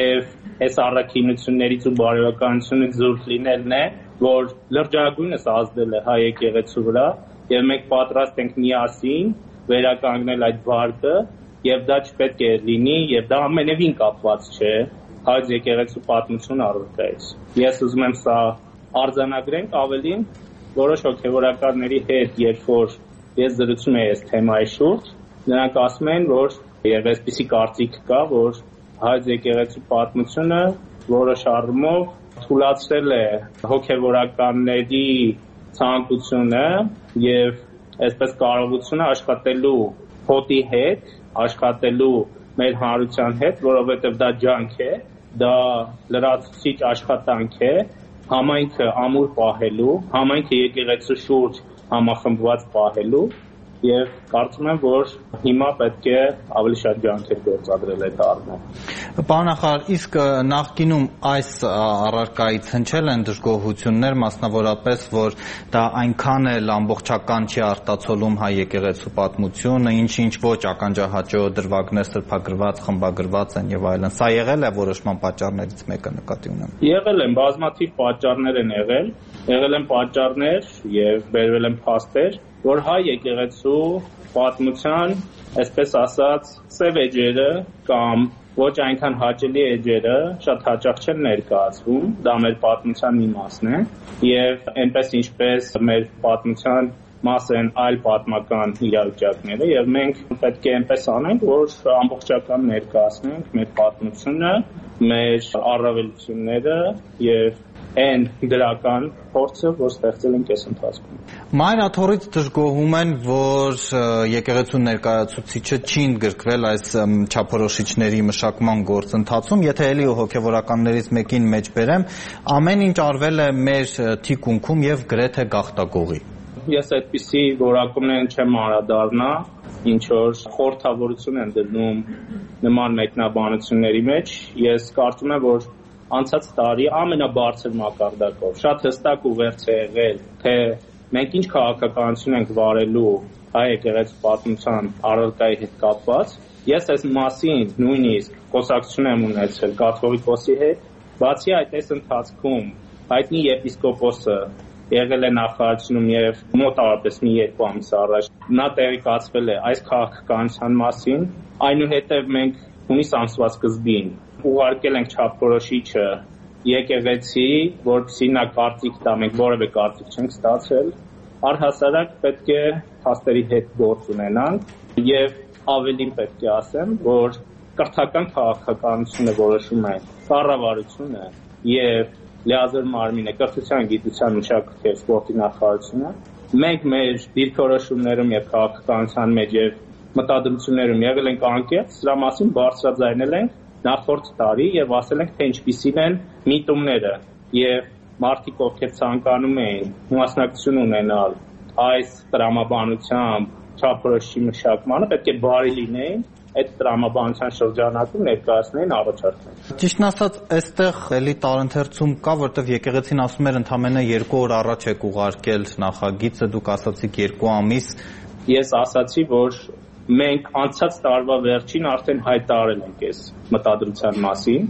եւ այս առաքինություններից ու բարոյականությունից զուրկ լինելն է, որ լրջագույնս ազդել է հայ եկեղեցու վրա եւ մենք պատրաստ ենք միասին վերականգնել այդ վարկը եւ դա չպետք է լինի եւ դա ամենևին կապված չէ հայ եկեղեցու պատմություն առարկայից։ Ես ուզում եմ սա արձանագրենք ավելին որոշ հոգեվորականների հետ, երբ որ ես զրուցում եմ այս թեմայի շուրջ, նրանք ասում են, որ եւ այսպիսի կարծիք կա, որ հայ եկեղեցու պատմությունը որոշ առումով թույլատրել է հոգեվորականների ցանկությունը եւ այսպես կարողությունը աշխատելու հոտի հետ, աշխատելու մեր հանրության հետ, որովհետեւ դա ջանք է, դա լրացուցիչ աշխատանք է, համայնքը ամուր պահելու, համայնքը եկեղեցու շուրջ համախմբված պահելու եւ կարծում եմ, որ հիմա պետք է ավելի շատ ջանքեր գործադրել այդ առումով։ Պարոն նախարար, իսկ նախկինում այս առարկայից հնչել են դժգոհություններ, մասնավորապես, որ դա այնքան էլ ամբողջական չի արտացոլում հայ եկեղեցու պատմությունը, ինչ ոչ ականջահաճո դրվագներ սրբագրված, խմբագրված են եւ այլն։ Սա եղել է որոշման պատճառներից մեկը, նկատի ունեմ։ Եղել են բազմաթիվ պատճառներ են եղել են պատճառներ եւ բերվել են փաստեր, որ հայ եկեղեցու պատմության, այսպես ասած, սև էջերը կամ ոչ այնքան հաճելի էջերը շատ հաճախ չեն ներկայացվում, դա մեր պատմության մի մասն է եւ այնպես ինչպես մեր պատմության մաս են այլ պատմական իրավիճակները եւ մենք պետք է այնպես անենք, որ ամբողջական ներկայացնենք մեր պատմությունը, մեր առավելությունները եւ այն դրական փորձը, որ ստեղծել ենք այս ընթացքում։ Մայրաթորից դժգոհում են, որ եկեղեցու ներկայացուցիչը չի ընդգրկվել այս չափորոշիչների մշակման գործընթացում, եթե էլի հոգևորականներից մեկին մեջ բերեմ, ամեն ինչ արվել է մեր թիկունքում եւ գրեթե գաղտագողի։ Ես այդպիսի որակումներին չեմ անդրադառնա, ինչ որ խորհրդավորություն են դնում նման մեկնաբանությունների մեջ, ես կարծում եմ, որ անցած տարի ամենաբարձր մակարդակով շատ հստակ ուղերձ է եղել, թե մենք ինչ քաղաքականություն ենք վարելու հայ եկեղեցու պատմության առարկայի հետ կապված։ Ես այս մասին նույնիսկ խոսակցություն եմ ունեցել կաթողիկոսի հետ, բացի այդ այս ընթացքում հայտնի եպիսկոպոսը եղել է նախարարությունում եւ մոտավորապես մի 2 ամիս առաջ նա տեղեկացվել է այս քաղաքականության մասին, այնուհետեւ մենք հունիս ամսվա սկզբին ուղարկել ենք չափորոշիչը եկեղեցի, որպեսզի նա կարծիք տա, մենք որևէ կարծիք չենք ստացել, առհասարակ պետք է փաստերի հետ գործ ունենանք եւ ավելին պետք է ասեմ, որ կրթական քաղաքականությունը որոշում է կառավարությունը եւ լիազոր մարմինը կրթության, գիտության, մշակույթի եւ սպորտի նախարարությունը։ Մենք մեր դիրքորոշումներում եւ քաղաքականության մեջ եւ մտադրություններում եղել ենք անկեղծ, սրա մասին բարձրաձայնել ենք նախորդ տարի եւ ասել ենք, թե ինչպիսին են միտումները եւ մարդիկ, ովքեր ցանկանում էին մասնակցություն ունենալ այս տրամաբանությամբ չափորոշիչի մշակմանը, պետք է բարի լինեին այդ տրամաբանության շրջանակում ներկայացնեին առաջարկներ։ Ճիշտն ասած, այստեղ էլի տարընթերցում կա, որտեղ եկեղեցին ասում էր ընդամենը 2 օր առաջ եք ուղարկել նախագիծը, դուք ասացիք 2 ամիս։ Ես ասացի, որ մենք անցած տարվա վերջին արդեն հայտարարել ենք այս մտադրության մասին։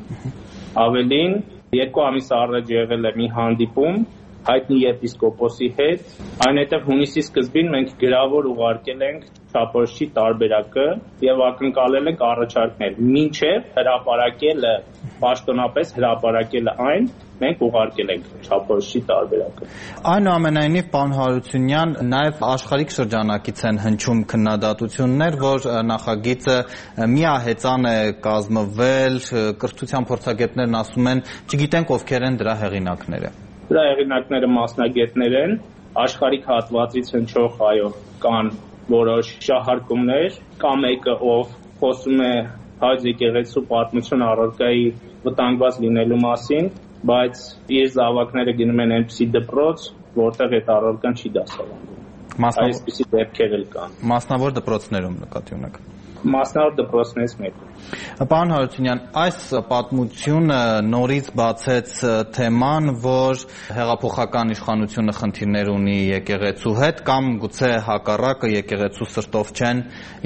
Ավելին 2 ամիս առաջ եղել է մի հանդիպում հայտնի եպիսկոպոսի հետ, այնուհետև հունիսի սկզբին մենք գրավոր ուղարկել ենք չափորոշիչի տարբերակը եւ ակնկալել ենք առաջարկներ։ Մինչեւ հրապարակելը, պաշտոնապես հրապարակելը այն մենք ուղարկել ենք չափորոշիչի տարբերակը։ Այնուամենայնիվ, պարոն Հարությունյան, նաև աշխարհիկ շրջանակից են հնչում քննադատություններ, որ նախագիծը միահեծան է կազմվել, կրթության փորձագետներն ասում են, չգիտենք ովքեր են դրա հեղինակները։ Դրա հեղինակները մասնագետներ են, աշխարհիկ հատվածից հնչող այո կան որոշ շահարկումներ, կամ մեկը ով խոսում է հայոց եկեղեցու պատմություն առարկայի վտանգված լինելու մասին, բայց իր զավակները գնում են այնպիսի դպրոց, որտեղ այդ առարկան չի դասավանդվում։ Այսպիսի դեպքեր էլ կան։ Մասնավոր դպրոցներում նկատի ունեք։ Մասնավոր դպրոցներից մեկում։ Պարոն Հարությունյան, այս պատմությունը նորից բացեց թեման, որ հեղափոխական իշխանությունը խնդիրներ ունի եկեղեցու հետ, կամ գուցե հակառակը եկեղեցու սրտով չեն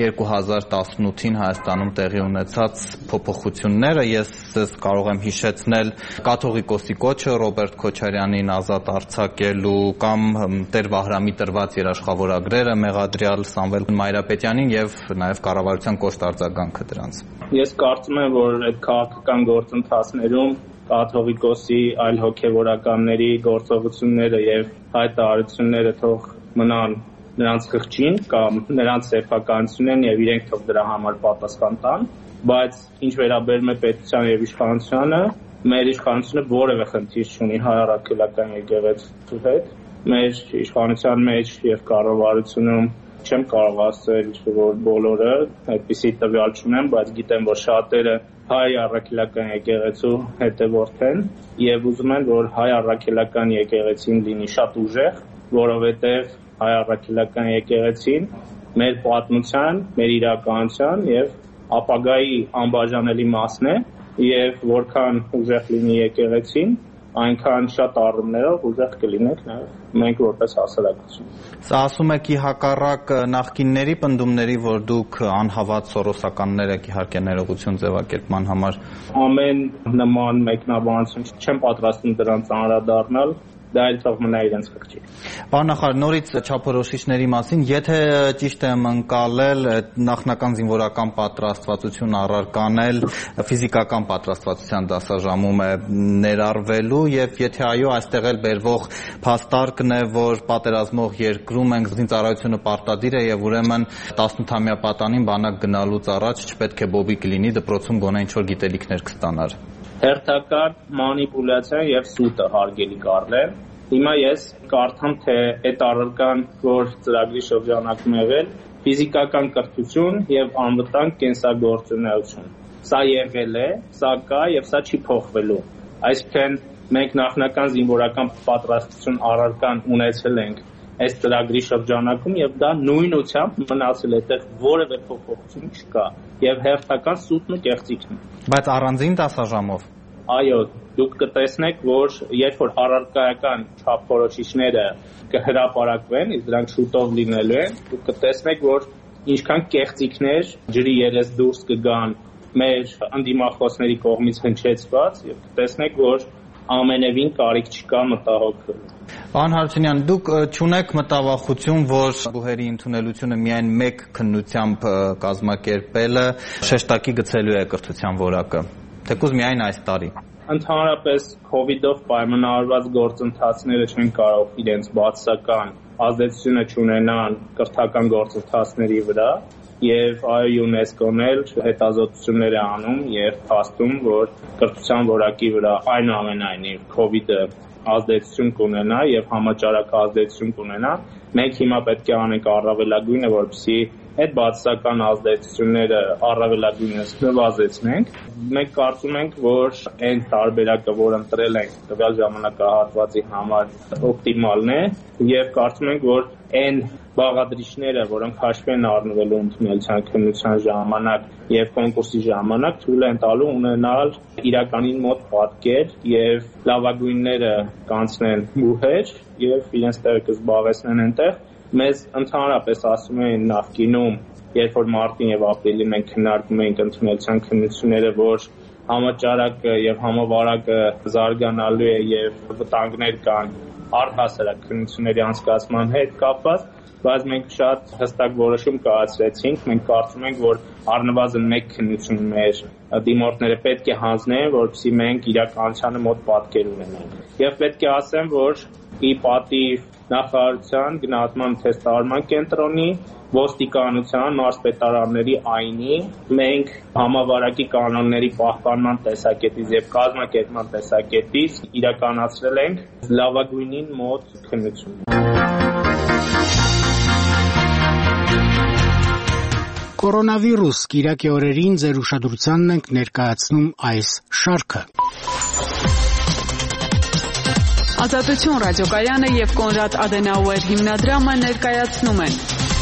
2018-ին Հայաստանում տեղի ունեցած փոփոխությունները։ Ես կարող եմ հիշեցնել կաթողիկոսի կոչը Ռոբերտ Քոչարյանին ազատ արձակելու կամ Տեր Վահրամի տրված երաշխավորագրերը մեղադրյալ Սամվել Մայրապետյանին եւ նաեւ կառավարության կոշտ արձագանքը դրանց։ Ես կարծում եմ, որ այդ քաղաքական գործընթացներում կաթողիկոսի այլ հոգևորականների գործողությունները եւ հայտարարությունները թող մնան նրանց խղճին կամ նրանց սեփականությունն եւ իրենք թող դրա համար պատասխան տան, բայց ինչ վերաբերում է պետության եւ իշխանությանը, մեր իշխանությունը որևէ խնդիր չունի հայ առաքելական եկեղեցու հետ, մեր իշխանության մեջ եւ կառավարությունում չեմ կարող ասել, որ բոլորը այդպիսի տվյալ չունեն, բայց գիտեմ, որ շատերը հայ առաքելական եկեղեցու հետևորդ են եւ ուզում են, որ հայ առաքելական եկեղեցին լինի շատ ուժեղ, որովհետեւ հայ առաքելական եկեղեցին մեր պատմության, մեր իրականության եւ ապագայի անբաժանելի մասն է եւ որքան ուժեղ լինի եկեղեցին, այնքան շատ առումներով ուժեղ կլինենք նաև մենք որպես հասարակություն։ Սա ասում եք ի հակառակ նախկինների պնդումների, որ դուք անհավատ սորոսականներ եք իհարկե ներողություն ձևակերպման համար։ Ամեն նման մեկնաբանություն չեմ պատրաստվում դրանց անդրադառնալ, դա էլ թող մնա իրենց խղճի։ Պարոն նախարար, նորից չափորոշիչների մասին, եթե ճիշտ եմ ընկալել, նախնական զինվորական պատրաստվածություն առարկանել ֆիզիկական պատրաստվածության դասաժամում է ներառվելու եւ եթե այո, այստեղ էլ բերվող փաստարկն է, որ պատերազմող երկրում ենք զինծառայությունը պարտադիր է եւ ուրեմն 18-ամյա պատանին բանակ գնալուց առաջ չպետք է բոբիկ լինի, դպրոցում գոնե ինչ-որ գիտելիքներ կստանար։ Հերթական մանիպուլյացիա եւ սուտը հարգելի կառլեն։ Հիմա ես կարդամ, թե այդ առարկան, որ ծրագրի շրջանակում եղել, ֆիզիկական կրթություն եւ անվտանգ կենսագործունեություն։ Սա եղել է, սա կա եւ սա չի փոխվելու։ Այսինքն մենք նախնական զինվորական պատրաստություն առարկան ունեցել ենք այս ծրագրի շրջանակում եւ դա նույնությամբ մնացել է, այդտեղ որևէ փոփոխություն չկա եւ հերթական սուտն ու կեղծիքն է։ Բայց առանձին դասաժամով։ Այո, դուք կտեսնեք, որ երբ որ առարկայական չափորոշիչները կհրապարակվեն, իսկ դրանք շուտով լինելու են, դուք կտեսնեք, որ ինչքան կեղծիքներ ջրի երես դուրս կգան մեր ընդդիմախոսների կողմից հնչեցված եւ կտեսնեք, որ ամենևին կարիք չկա մտահոգվելու։ Պարոն Հարությունյան, դուք չունեք մտավախություն, որ բուհերի ընդունելությունը միայն մեկ քննությամբ կազմակերպելը շեշտակի գցելու է կրթության որակը, թեկուզ միայն այս տարի։ Ընդհանրապես COVID-ով պայմանավորված գործընթացները չեն կարող իրենց բացասական ազդեցությունը չունենան կրթական գործընթացների վրա եւ ՅՈՒՆԵՍԿՕ-ն էլ հետազոտություններ է անում եւ փաստում, որ կրթության որակի վրա այնուամենայնիվ COVID-ը ազդեցություն կունենա եւ համաճարակ ազդեցություն կունենա։ Մենք հիմա պետք է անենք առավելագույնը, որպեսզի այդ բացասական ազդեցությունները առավելագույնս նվազեցնենք։ Մենք կարծում ենք, որ այն տարբերակը, որ ընտրել ենք տվյալ ժամանակահատվածի համար օպտիմալն է եւ կարծում ենք, որ այն բաղադրիչները, որոնք հաշվի են առնվելու ընդունելության քննության ժամանակ եւ կոնկուրսի ժամանակ, թույլ են տալու ունենալ իրականին մոտ պատկեր եւ լավագույնները կանցնեն բուհեր եւ իրենց տեղը կզբաղեցնեն այնտեղ։ Մեզ ընդհանրապես ասում են նախկինում, երբ որ մարտին եւ ապրիլին մենք քննարկում էինք ընդունելության քննությունները, որ համաճարակը եւ համավարակը զարգանալու է եւ վտանգներ կան առհասարակ քննությունների անցկացման հետ կապված, բայց մենք շատ հստակ որոշում կայացրեցինք։ Մենք կարծում ենք, որ առնվազն մեկ քննություն մեր դիմորդները պետք է հանձնեն, որպեսզի մենք իրականությանը մոտ պատկեր ունենանք։ Եվ պետք է ասեմ, որ ի պատիվ նախարարության գնահատման թեստավորման կենտրոնի, ոստիկանության, մարզպետարանների այնի մենք համավարակի կանոնների պահպանման տեսակետից եւ կազմակերպման տեսակետից իրականացրել ենք լավագույնին մոտ քննություն։ Կորոնավիրուս կիրակի օրերին ձեր ուշադրությանն ենք ներկայացնում այս շարքը։ Ազատություն ռադիոկայանը եւ Կոնրադ Ադենաուեր հիմնադրամը ներկայացնում են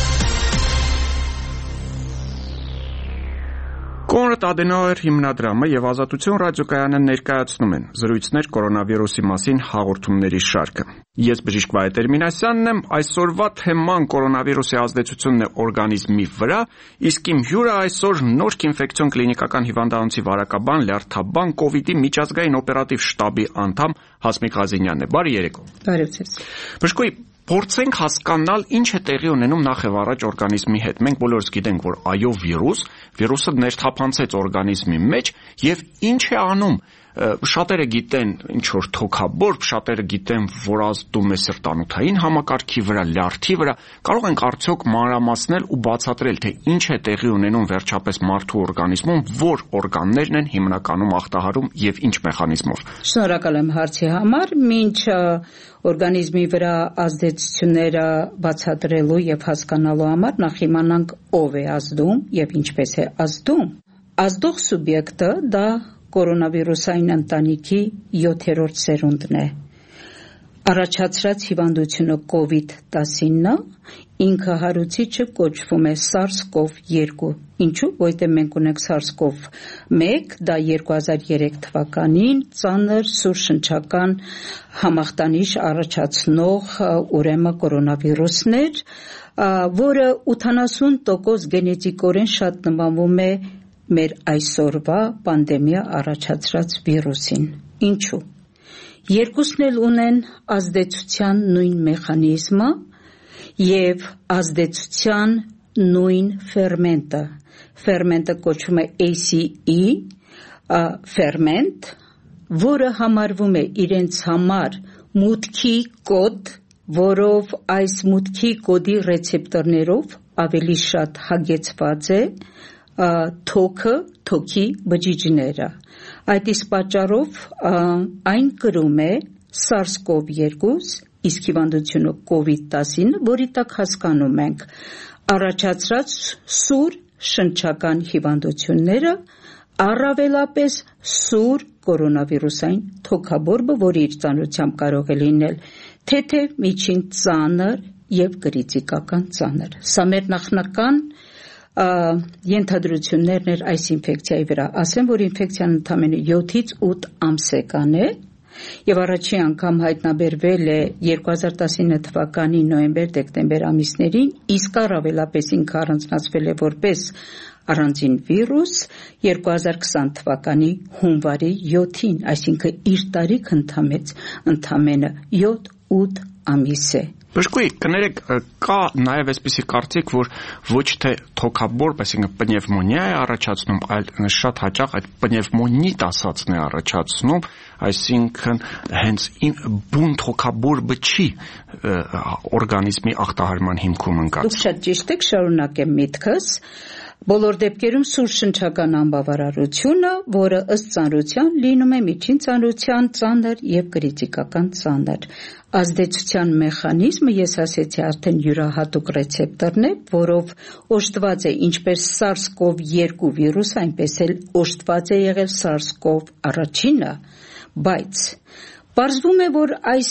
Կոնրադ Ադենաուեր հիմնադրամը եւ Ազատություն ռադիոկայանը ներկայացնում են զրույցներ կորոնավիրուսի մասին հաղորդումների շարքը։ Ես բժիշկ Վահե Տերմինասյանն եմ, այսօրվա թեման կորոնավիրուսի ազդեցությունն է օրգանիզմի վրա, իսկ իմ հյուրը այսօր Նորք ինֆեկցիոն կլինիկական հիվանդանոցի վարակաբան, լյարդաբան, կովիդի միջազգային օպերատիվ շտաբի անդամ Հասմիկ Ղազինյանն է։ Բարի երեկո։ Բարև ձեզ։ Բժշկուհի, փորձենք հասկանալ ինչ է տեղի ունենում նախ եւ առաջ օրգանիզմի հետ։ Մենք բոլորս գիտենք, որ այո վիրուսը ներթափանցեց օրգանիզմի մեջ եւ ինչ է անում։ Շատերը գիտեն ինչ որ թոքաբոր, շատերը գիտեն, որ ազդում է սրտանոթային համակարգի վրա, լյարդի վրա։ Կարող ենք արդյոք մանրամասնել ու բացատրել, թե ինչ է տեղի ունենում վերջապես մարդու օրգանիզմում, որ օրգաններն են հիմնականում ախտահարում եւ ինչ մեխանիզմով։ Շնորհակալ եմ հարցի համար։ Մինչ օրգանիզմի վրա ազդեցությունները բացատրելու եւ հասկանալու համար նախ իմանանք ով է ազդում եւ ինչպես է ազդում։ Ազդող սուբյեկտը դա կորոնավիրուսային ընտանիքի 7-րդ սերունդն է։ Առաջացրած հիվանդությունը COVID-19 ինքը հարուցիչը կոչվում է SARS-CoV-2։ Ինչու՞, որտեղ մենք ունենք SARS-CoV-1, դա 2003 թվականին ծանր սուր շնչական համախտանիշ առաջացնող ուրեմն կորոնավիրուսն էր, որը 80% գենետիկորեն շատ նմանվում է մեր այսօրվա պանդեմիա առաջացրած վիրուսին։ Ինչու՞։ Երկուսն էլ ունեն ազդեցության նույն մեխանիզմը եւ ազդեցության նույն ֆերմենտը։ Ֆերմենտը կոչվում է ACE ֆերմենտ, որը համարվում է իրենց համար մուտքի կոդ, որով այս մուտքի կոդի ռեցեպտորներով ավելի շատ հագեցված է թոքի բջիջները։ Այդ իսկ պատճառով այն կրում է SARS-CoV-2, իսկ հիվանդությունը COVID-19, որի տակ հասկանում ենք առաջացրած սուր շնչական հիվանդությունները, առավելապես սուր կորոնավիրուսային թոքաբորբը, որի իր ծանրությամբ կարող է լինել թեթև, միջին ծանր եւ կրիտիկական ծանր։ Սա մեր նախնական ենթադրություններն էր այս ինֆեկցիայի վրա։ Ասեմ, որ ինֆեկցիան ընդամենը 7-ից 8 ամսեկան է եւ առաջին անգամ հայտնաբերվել է 2019 թվականի նոյեմբեր-դեկտեմբեր ամիսներին, իսկ առավելապես ինքը առանձնացվել է որպես առանձին վիրուս 2020 թվականի հունվարի 7-ին, այսինքն իր տարիքը ընդամենը 7-8 ամիս է։ Բժշկուհի, կներեք, կա նաև այսպիսի կարծիք, որ ոչ թե թոքաբորբ, այսինքն պնևմոնիա է առաջացնում, այլ շատ հաճախ այդ պնևմոնիտ ասածն է առաջացնում, այսինքն հենց բուն թոքաբորբը չի օրգանիզմի ախտահարման հիմքում ընկած։ Դուք շատ ճիշտ եք, շարունակեմ միտքս։ Բոլոր դեպքերում սուր շնչական անբավարարությունը, որը ըստ ծանրության լինում է միջին ծանրության ծանր եւ կրիտիկական ծանր։ Ազդեցության մեխանիզմը, ես ասեցի, արդեն յուրահատուկ ռեցեպտորն է, որով օժտված է ինչպես SARS-CoV-2 վիրուսը, այնպես էլ օժտված է եղել SARS-CoV առաջինը, բայց պարզվում է, որ այս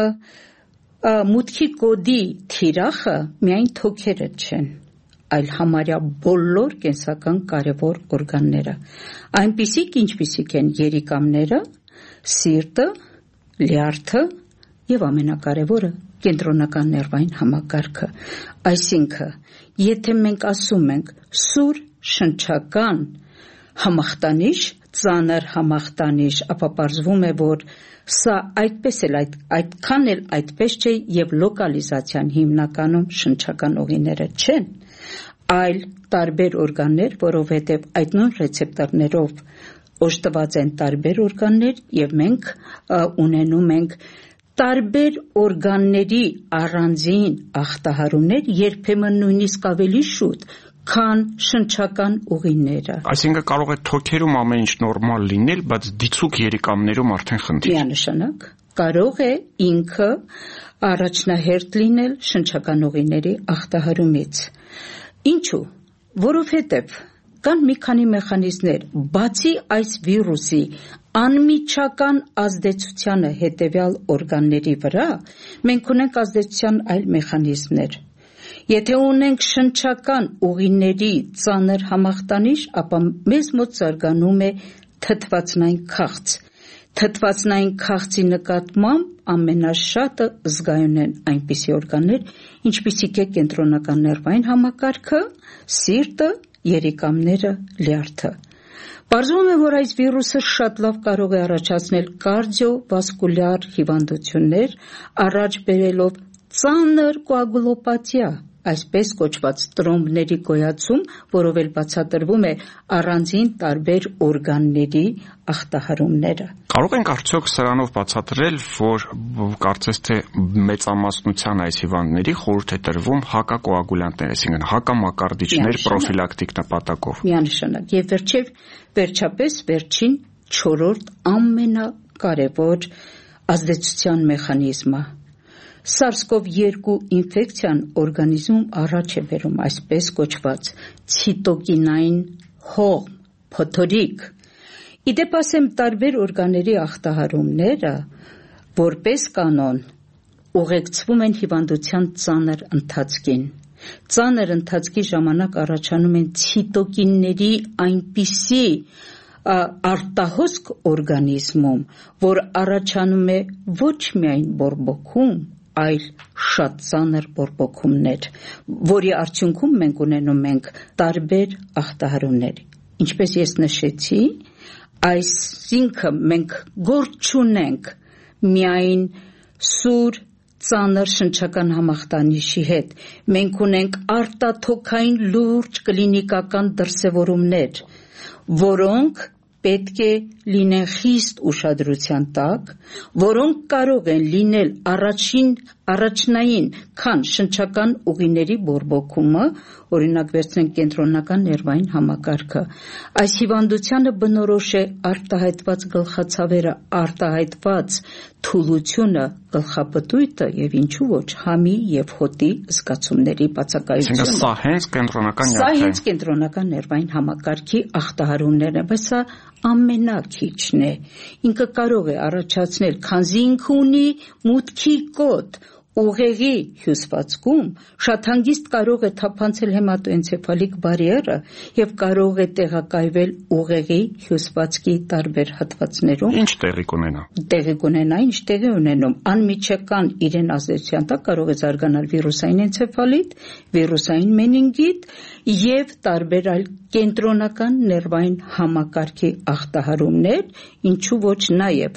մուտքի կոդի թիրախը միայն թոքերը չեն, այլ համարյա բոլոր կենսական կարևոր օրգանները, այնպիսիք, ինչպիսիք են երիկամները, սիրտը, լյարդը եւ ամենակարևորը կենտրոնական ներվային համակարգը։ Այսինքն, եթե մենք ասում ենք սուր շնչական համախտանիշ, ծանր համախտանիշ, ապա պարզվում է, որ սա այդպես էլ այդքան էլ այդպես չէ եւ լոկալիզացիան հիմնականում շնչական ուղիները չեն, այլ տարբեր օրգաններ, որովհետեւ այդ նույն ռեցեպտորներով օժտված են տարբեր օրգաններ եւ մենք ունենում ենք տարբեր օրգանների առանձին ախտահարումներ, երբեմն նույնիսկ ավելի շուտ, քան շնչական ուղիները։ Այսինքն կարող է թոքերում ամեն ինչ նորմալ լինել, բայց դիցուկ երիկամներում արդեն խնդիր։ Միանշանակ կարող է ինքը առաջնահերթ լինել շնչական ուղիների ախտահարումից։ Ինչու՞։ որովհետև կան մի քանի մեխանիզմներ, բացի այս վիրուսի անմիջական ազդեցությանը հետևյալ օրգանների վրա, մենք ունենք ազդեցության այլ մեխանիզմներ։ Եթե ունենք շնչական ուղիների ծանր համախտանիշ, ապա մեզ մոտ զարգանում է թթվածնային քաղց։ Թթվածնային քաղցի նկատմամբ ամենաշատը զգայուն են այնպիսի օրգաններ, ինչպիսիք է կենտրոնական ներվային համակարգը, սիրտը, երիկամները, լյարդը։ Պարզվում է, որ այս վիրուսը շատ լավ կարող է առաջացնել կարդիովասկուլյար հիվանդություններ, առաջ բերելով ծանր կոագուլոպաթիա, այսպես կոչված տրոմբների գոյացում, որով էլ բացատրվում է առանձին տարբեր օրգանների ախտահարումները։ Կարող ենք արդյոք սրանով բացատրել, որ կարծես թե մեծամասնության այս հիվանդների խորհուրդ է տրվում հակակոագուլյանտներ, այսինքն հակամակարդիչներ պրոֆիլակտիկ նպատակով։ Միանշանակ եւ վերջապես վերջին 4-րդ ամենակարևոր ազդեցության մեխանիզմը SARS-CoV-2 ինֆեկցիան օրգանիզմում առաջ է բերում այսպես կոչված ցիտոկինային հող, փոթորիկ։ Իդեպ ասեմ, տարբեր օրգանների ախտահարումները որպես կանոն ուղեկցվում են հիվանդության ծանր ընթացքին։ Ծանր ընթացքի ժամանակ առաջանում են ցիտոկինների այնպիսի արտահոսք օրգանիզմում, որ առաջանում է ոչ միայն բորբոքում, այլ շատ ծանր բորբոքումներ, որի արդյունքում մենք ունենում ենք տարբեր ախտահարումներ։ Ինչպես ես նշեցի, այսինքն մենք գործ չունենք միայն սուր ծանր շնչական համախտանիշի հետ, մենք ունենք արտաթոքային լուրջ կլինիկական դրսևորումներ, որոնք պետք է լինեն խիստ ուշադրության տակ, որոնք կարող են լինել առաջնային, քան շնչական ուղիների բորբոքումը, օրինակ վերցնենք կենտրոնական ներվային համակարգը։ Այս հիվանդությանը բնորոշ է արտահայտված գլխացավերը, արտահայտված թուլությունը, գլխապտույտը եւ ինչու ոչ համի եւ հոտի զգացումների բացակայությունը։ Սա հենց կենտրոնական ներվային համակարգի ախտահարումներն է, բայց սա ամենակիչն է։ Ինքը կարող է առաջացնել, քանզի ինքը ունի մուտքի կոդ ուղեղի հյուսվածքում, շատ հանգիստ կարող է թափանցել հեմատոենցեֆալիկ բարիերը եւ կարող է տեղակայվել ուղեղի հյուսվածքի տարբեր հատվածներում։ Ինչ տեղի կունենա։ Ինչ տեղի ունենում, անմիջական իրեն ազդեցության տակ կարող է զարգանալ վիրուսային էնցեֆալիտ, վիրուսային մենինգիտ եւ տարբեր այլ կենտրոնական ներվային համակարգի ախտահարումներ, ինչու ոչ նաեւ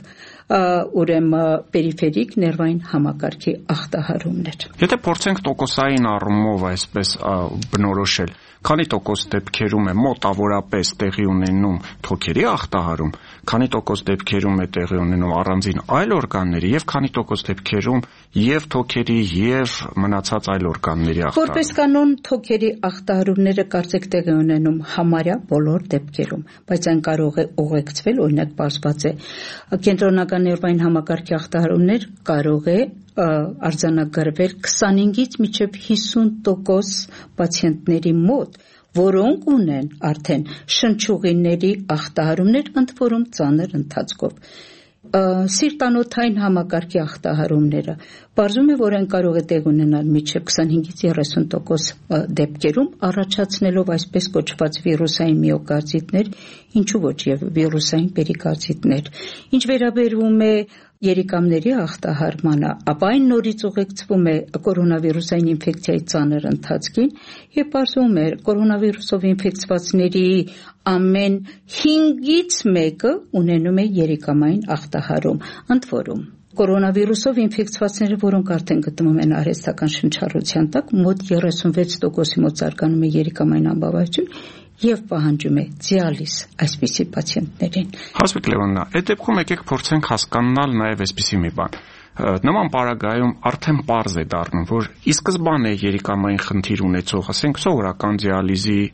ուրեմն պերիֆերիկ ներվային համակարգի ախտահարումներ։ Եթե փորձենք տոկոսային առումով այսպես բնորոշել, քանի տոկոս դեպքերում է մոտավորապես տեղի ունենում թոքերի ախտահարում, քանի տոկոս դեպքերում է տեղի ունենում առանձին այլ օրգանների եւ քանի տոկոս դեպքերում եւ թոքերի եւ մնացած այլ օրգանների ախտահարում։ Որպես կանոն թոքերի ախտահարումները կարծեք տեղի ունենում համարյա բոլոր դեպքերում, բայց այն կարող է ուղեկցվել, օրինակ բացված է կենտրոնական ներվային համակարգի ախտահարումներ կարող է արձանագրվել 25-ից մինչև 50% պացիենտների մոտ, որոնք ունեն արդեն շնչուղիների ախտահարումներ, ընդ որում ծանր ընթացքով։ Սիրտանոթային համակարգի ախտահարումները պարզում է, որ այն կարող է տեղ ունենալ մինչև 25-ից 30% դեպքերում, առաջացնելով այսպես կոչված վիրուսային միոկարդիտներ, ինչու ոչ եւ վիրուսային պերիկարդիտներ։ Ինչ վերաբերում է երիկամների ախտահարմանը, ապա այն նորից ուղեկցվում է կորոնավիրուսային ինֆեկցիայի ծանր ընթացքին եւ պարզվում է կորոնավիրուսով ինֆեկցվածների ամեն 5-ից 1-ը ունենում է երիկամային ախտահարում, ընդ որում կորոնավիրուսով ինֆեկցվածները, որոնք արդեն գտնվում են արհեստական շնչառության տակ, մոտ 36%-ի մոտ զարգանում է երիկամային անբավարարություն եւ պահանջում է դիալիզ այսպիսի պացիենտներին։ Հասմիկ Լևոննա, այդ դեպքում եկեք փորձենք հասկանալ նաեւ այսպիսի մի բան։ Նման պարագայում արդեն պարզ է դառնում, որ ի սկզբանե երիկամային խնդիր ունեցող, ասենք սովորական դիալիզի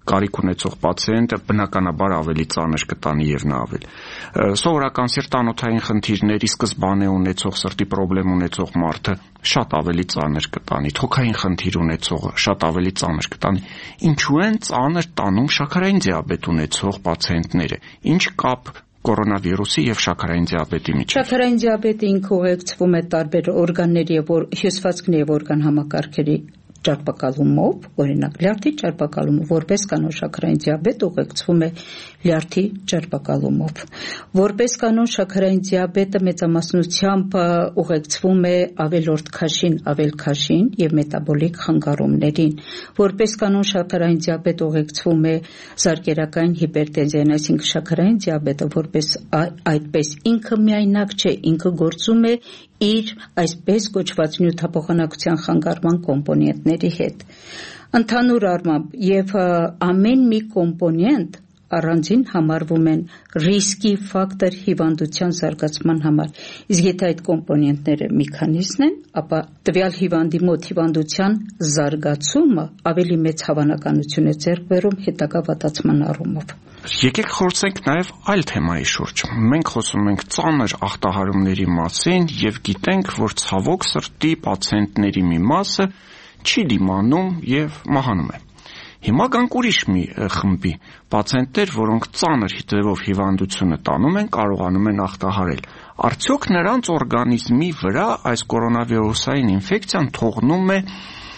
կարիք ունեցող պացիենտը բնականաբար ավելի ծանր կտանի եւ նա ավելի։ Սովորական սիրտանոթային խնդիրների սկզբանե ունեցող սրտի խնդրեմ ունեցող մարդը շատ ավելի ծանր կտանի, թոքային խնդիր ունեցողը շատ ավելի ծանր կտանի։ Ինչու են ծանր տանում շաքարային դիաբետ ունեցող պացիենտները։ Ինչ կապ կորոնավիրուսի եւ շաքարային դիաբետի միջեւ։ Շաքարային դիաբետը ինքը ուղեկցվում է տարբեր օրգանների եւ հյուսվածքների եւ օրգան համակարգերի ճարպակալումով, օրինակ լյարդի ճարպակալումը, որպես կանոն շաքարային դիաբետ ուղեկցվում է լյարդի ճարպակալումով։ Որպես կանոն շաքարային դիաբետը մեծամասնությամբ ուղեկցվում է ավելորդ քաշին, ավելքաշին եւ մետաբոլիկ խանգարումներին։ Որպես կանոն շաքարային դիաբետ ուղեկցվում է զարկերակային հիպերտենզիան, այսինքն շաքարային դիաբետը որպես այդպես ինքը միայնակ չէ, ինքը գործում է իր այսպես կոչված նյութափոխանակության խանգարման կոմպոնենտների հետ։ Ընդհանուր առմամբ եւ ամեն մի կոմպոնենտ առանձին համարվում են ռիսկի ֆակտոր հիվանդության զարգացման համար։ Իսկ եթե այդ կոմպոնենտները մի քանիսն են, ապա տվյալ հիվանդի մոտ հիվանդության զարգացումը ավելի մեծ հավանականություն է ձեռք բերում հետագա վատացման առումով։ Եկեք խոսենք նաև այլ թեմայի շուրջ։ Մենք խոսում ենք ծանր ախտահարումների մասին եւ գիտենք, որ ցավոք սրտի պացիենտների մի մասը չի դիմանում եւ մահանում է։ Հիմա գանք ուրիշ մի խմբի պացիենտներ, որոնք ծանր հիվանդությամբ հիվանդությունը տանում են, կարողանում են ախտահարել։ Արդյոք նրանց օրգանիզմի վրա այս կորոնավիրուսային ինֆեկցիան թողնում է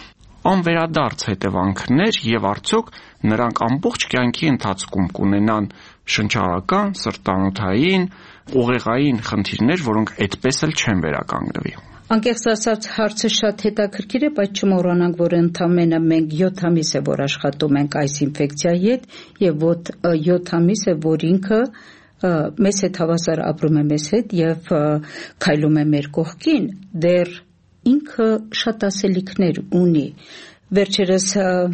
անվերադարձ հետևանքներ եւ արդյոք նրանք ամբողջ կյանքի ընթացքում կունենան շնչառական, սրտանոթային, ուղեղային խնդիրներ, որոնք այդպես էլ չեն վերականգնվի։ Անկեղծ ասած հարցը շատ հետաքրքիր է, բայց չմոռանանք, որ ընդամենը մենք 7 ամիս է, որ աշխատում ենք այս ինֆեկցիայի հետ եւ 7 ամիս է, որ ինքը մեզ հետ հավասար ապրում է մեզ հետ եւ քայլում է մեր կողքին, դեռ ինքը շատ ասելիքներ ունի։ Վերջերս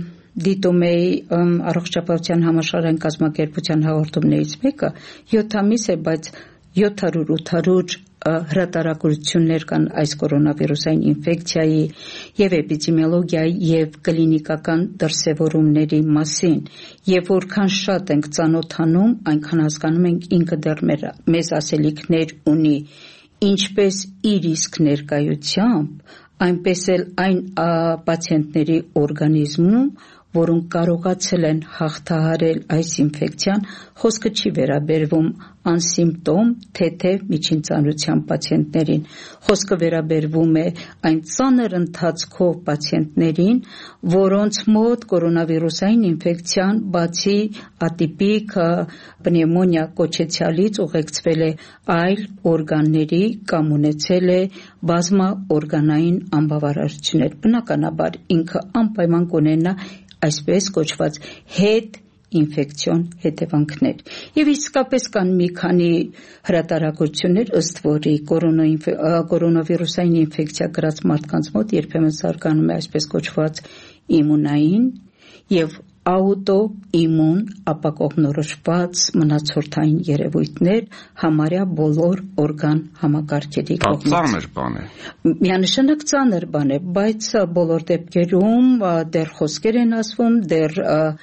դիտում էի առողջապահության համաշխարհային կազմակերպության հաղորդումներից մեկը 7 ամիս է, բայց 700-800 հրատարակություններ կան այս կորոնավիրուսային ինֆեկցիայի եւ էպիդեմիոլոգիայի եւ կլինիկական դրսեւորումների մասին, եւ որքան շատ ենք ծանոթանում, այնքան հասկանում ենք ինքը դեռ մեզ ասելիքներ ունի, ինչպես իր իսկ ներկայությամբ, այնպես էլ այն պացիենտների օրգանիզմում, որոնք կարողացել են հաղթահարել այս ինֆեկցիան, խոսքը չի վերաբերվում անսիմպտոմ թեթև միջին ծանրության պացիենտներին, խոսքը վերաբերվում է այն ծանր ընթացքով պացիենտներին, որոնց մոտ կորոնավիրուսային ինֆեկցիան բացի ատիպիկ պնևմոնիա կոչեցյալից ուղեկցվել է այլ օրգանների կամ ունեցել է բազմաօրգանային անբավարարություններ։ Բնականաբար ինքը անպայման կունենա այսպես կոչված հետ ինֆեկցիոն հետևանքներ։ Եվ իսկապես կան մի քանի հրատարակություններ, ըստ որի կորոնավիրուսային ինֆեկցիա կրած մարդկանց մոտ երբեմն զարգանում է այսպես կոչված իմունային եւ աուտոիմուն ապակողմնորոշված մնացորդային երևույթներ համարյա բոլոր օրգան համակարգերի կողմից։ Ծանր բան է։ Միանշանակ ծանր բան է, բայց բոլոր դեպքերում դեռ խոսքեր են ասվում, դեռ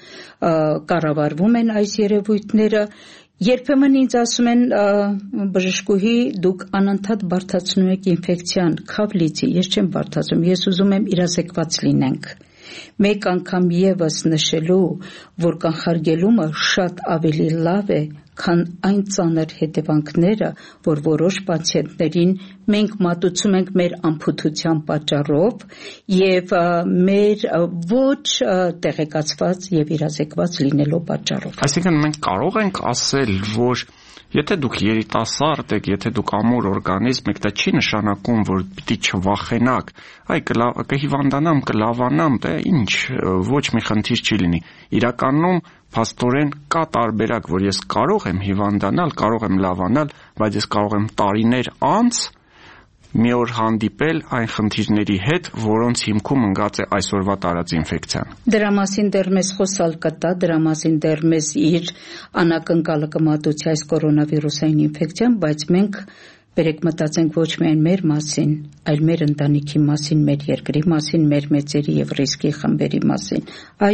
կառավարվում են այս երևույթները։ Երբեմն ինձ ասում են բժշկուհի, դուք անընդհատ բարդացնում եք ինֆեկցիան, քավ լիցի, ես չեմ բարդացում, ես ուզում եմ իրազեկված լինենք։ Մեկ անգամ եւս նշելու, որ կանխարգելումը շատ ավելի լավ է, քան այն ծանր հետևանքները, որ որոշ պացիենտներին մենք մատուցում ենք մեր անփութության պատճառով եւ մեր ոչ տեղեկացված եւ իրազեկված լինելու պատճառով։ Այսինքն մենք կարող ենք ասել, որ եթե դուք երիտասարդ եք, եթե դուք ամուր օրգանիզմ եք, դա չի նշանակում, որ պիտի չվախենաք, կհիվանդանամ, կլավանամ, դա ինչ, ոչ մի խնդիր չի լինի։ Իրականում փաստորեն կա տարբերակ, որ ես կարող եմ հիվանդանալ, կարող եմ լավանալ, բայց ես կարող եմ տարիներ անց մի օր հանդիպել այն խնդիրների հետ, որոնց հիմքում ընկած է այսօրվա տարած ինֆեկցիան։ Դրա մասին դեռ մեզ խոսալ կտա, դրա մասին դեռ մեզ իր անակնկալը կմատուցի այս կորոնավիրուսային ինֆեկցիան, բայց մենք բերեք մտածենք ոչ միայն մեր մասին, այլ մեր ընտանիքի մասին, մեր երկրի մասին, մեր մեծերի եւ ռիսկի խմբերի մասին։ Այո,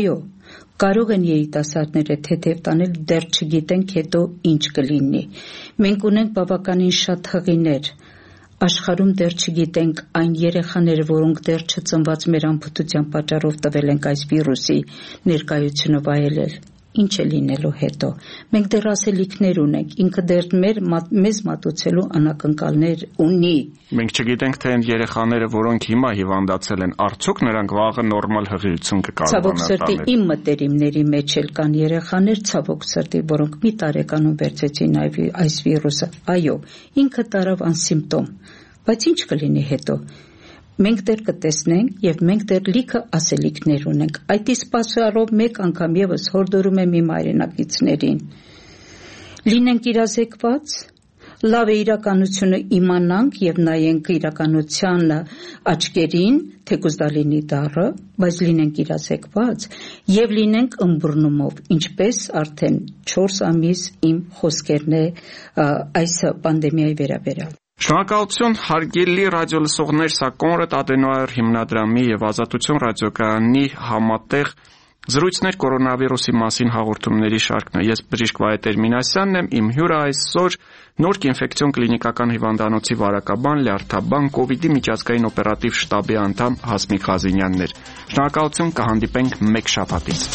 Կարող են երիտասարդները թեթև տանել, դեռ չգիտենք հետո ինչ կլինի։ Մենք ունենք բավականին շատ հղիներ։ Աշխարհում դեռ չգիտենք այն երեխաները, որոնք դեռ չծնված մեր անփութության պատճառով տվել ենք այս վիրուսի ներկայությունը վայելել։ Ինչ է լինելու հետո։ Մենք դեռ ասելիքներ ունենք, ինքը դեռ մեզ մատուցելու անակնկալներ ունի։ Մենք չգիտենք, թե այն երեխաները, որոնք հիմա հիվանդացել են, արդյոք նրանք վաղը նորմալ հղիություն կկարողանան տանել։ Ցավոք սրտի իմ մտերիմների մեջ էլ կան երեխաներ, ցավոք սրտի, որոնք մի տարեկանում վերցեցին այս վիրուսը։ Այո, ինքը տարավ անսիմպտոմ, բայց ինչ կլինի հետո։ Մենք դեռ կտեսնենք եւ մենք դեռ լիքը ասելիքներ ունենք։ Այդ իսկ պատճառով մեկ անգամ եւս հորդորում եմ իմ հայրենակիցներին։ Լինենք իրազեկված, լավ է իրականությունը իմանանք եւ նայենք իրականությանը աչքերին, թեկուզ դա լինի դառը, բայց լինենք իրազեկված եւ լինենք ըմբռնումով, ինչպես արդեն 4 ամիս իմ խոսքերն է այս պանդեմիայի վերաբերյալ։ Շնորհակալություն հարգելի ռադիոլսողներ, սա Կոնրադ Ադենոյեր հիմնադրամի եւ Ազատություն ռադիոկայանի համատեղ զրույցներ կորոնավիրուսի մասին հաղորդումների շարքն է։ Ես բժիշկ Վահե Մինասյանն եմ, իմ հյուրը այսօր Նորք ինֆեկցիոն կլինիկական հիվանդանոցի վարակաբան, լյարդաբան, կովիդի միջազգային օպերատիվ շտաբի անդամ Հասմիկ Ղազինյանն էր։ Շնորհակալություն, կհանդիպենք մեկ շաբաթից։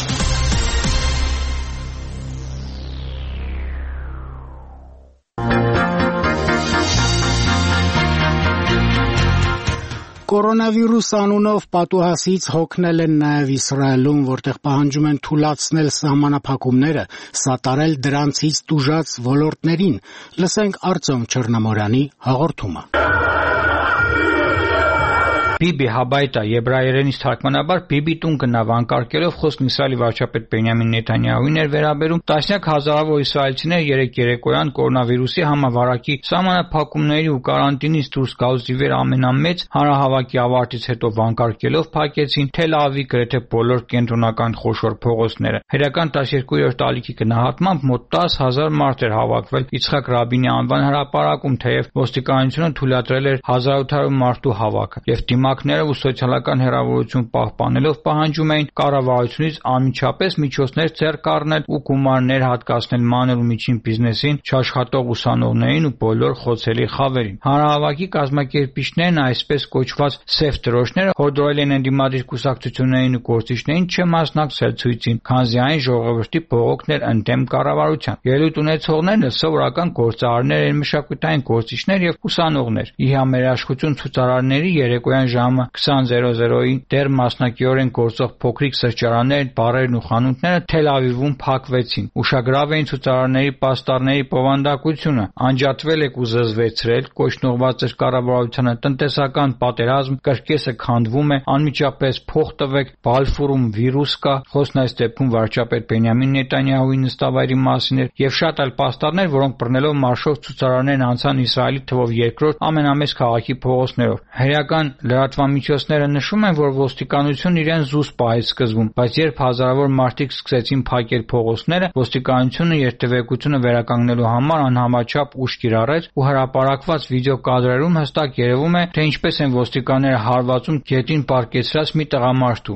Կորոնավիրուս անունով պատուհասից հոգնել են նաև Իսրայելում, որտեղ պահանջում են թուլացնել սահմանափակումները, սատարել դրանցից տուժած ոլորտներին։ Լսենք Արտյոմ Չեռնամորյանի հաղորդումը։ Բիբի Հաբայտա եբրայերենից թարգմանաբար Բիբի տուն գնավ անկարգելով խոսքն Իսրայելի վարչապետ Բենյամին Նեթանյահուին էր վերաբերում տասնյակ հազարավոր իսրայելցիներ երեկ երեկոյան կորոնավիրուսի համավարակի սահմանափակումների ու կարանտինից դուրս գալուց ի վեր ամենամեծ հանրահավաքի ավարտից հետո վանկարկելով փակեցին Թել Ավիվի գրեթե բոլոր կենտրոնական խոշոր փողոցները։ Հերական 12-րդ տարեքի գնահատմամբ մոտ 10,000 մարդ էր հավաքվել Իցխակ Ռաբինի անվան հրապարակում, թեև ոստիկանությունը թույլատրել էր 1800 մարդու հավաքը եւ դիմակները ու սոցիալական հեռավորություն պահպանելով պահանջում էին կառավարությունից անմիջապես միջոցներ ձեռք առնել ու գումարներ հատկացնել մանր ու միջին բիզնեսին, չաշխատող ուսանողներին ու բոլոր խոցելի խավերին։ Հանրահավաքի կազմակերպիչներն այսպես կոչված սև տրոշները հորդորել են ընդդիմադիր կուսակցություններին ու գործիչներին չմասնակցել ցույցին, քանզի այն ժողովրդի բողոքն էր ընդդեմ կառավարության։ Ելույթ ունեցողներն սովորական գործարարներ են, մշակութային գործիչներ եւ ուսանողներ։ Ի համերաշխություն ցուցարարների երեկոյան ժամը 20:00-ին դեռ մասնակիորեն գործող փոքրիկ սրճարաններ, բարերն ու խանութները Թել Ավիվում փակվեցին։ Ուշագրավ էին ցուցարարների պաստառների բովանդակությունը, անջատվել եք ու զզվեցրել, կոչնողված էր կառավարությանը տնտեսական պատերազմ, կրկեսը քանդվում է, անմիջապես փող տվեք, Բալֆուրում վիրուս կա, խոսքն այս դեպքում վարչապետ Բենյամին Նեթանյահուի նստավայրի մասին էր եւ շատ այլ պաստառներ, որոնք բռնելով մարշով ցուցարարներն անցան Իսրայելի թվով երկրորդ ամենամեծ քաղաքի փողոցներով։ Հերական լրատվամիջոցները նշում են, որ ոստիկանությունն իրեն զուս պահեց սկզբում, բայց երբ հազարավոր մարդիկ սկսեցին փակել փողոցները, ոստիկանությունը երթևեկությունը վերականգնելու համար անհամաչափ ուժ կիրառեց ու հրապարակված վիդեոկադրերում հստակ երևում է, թե ինչպես են ոստիկանները հարվածում գետին պարկեցրած մի տղամարդու։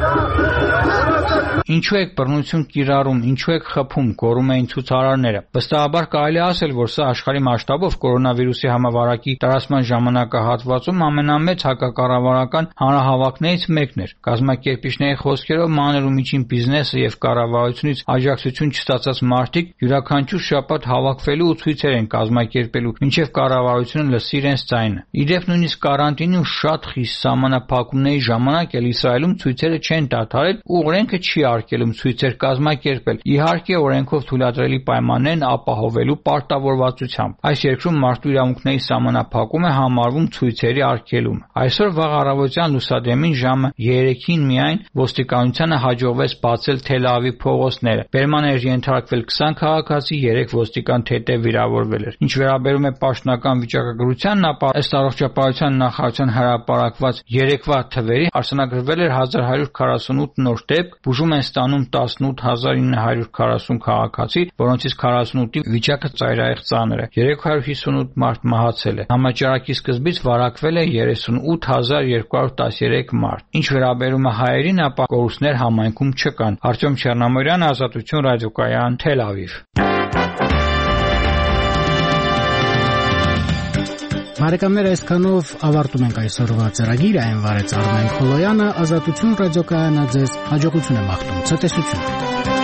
Ինչու եք բռնություն կիրառում, ինչու եք խփում, գոռում էին ցուցարարները։ Վստահաբար կարելի ասել, որ սա աշխարհի մասշտաբով կորոնավիրուսի համավարակի տարածման ժամանակահատվածում ամենամեծ հակակառավարական հանրահավաքներից մեկն էր։ Կազմակերպիչների խոսքերով մանր ու միջին բիզնեսը եւ կառավարությունից աջակցություն չստացած մարդիկ յուրաքանչյուր շաբաթ հավաքվելու ու ցույցեր են կազմակերպելու, մինչեւ կառավարությունը լսի իրենց ձայնը։ Իդեպ նույնիսկ կարանտինի ու շատ խիստ սահմանափակումների ժամանակ էլ Իսրայելում ցույցերը չեն դադարել ու օրենքը չի արգելում ցույցեր կազմակերպել, իհարկե օրենքով թույլատրելի պայմաններն ապահովելու պարտավորվածությամբ։ Այս երկրում մարդու իրավունքների սահմանափակում է համարվում ցույցերի արգելումը։ Այսօր վաղ առավոտյան լուսադեմին ժամը 3-ին միայն ոստիկանությանը հաջողվեց բացել Թել Ավիվի փողոցները։ Բերման էր ենթարկվել 20 քաղաքացի, 3 ոստիկան թեթև վիրավորվել էր։ Ինչ վերաբերում է պաշտոնական վիճակագրությանն, ապա ըստ առողջապահության նախարարության հրապարակված երեկվա թվերի արձանագրվել էր 1148 նոր դեպք, բուժում են ստանում 18940 քաղաքացի, որոնցից 48-ի վիճակը ծայրահեղ ծանր է։ 358 մարդ մահացել է։ Համաճարակի սկզբից վարակվել է 38213 մարդ։ Ինչ վերաբերում է հայերին, ապա կորուստներ համայնքում չկան։ Արտյոմ Չեռնամորյան, Ազատություն ռադիոկայան, Թել Ավիվ։ Բարեկամներ, այսքանով ավարտում ենք այսօրվա ծրագիրը, այն վարեց Արմեն Խոլոյանը, Ազատություն ռադիոկայանը ձեզ հաջողություն է մաղթում, ցտեսություն։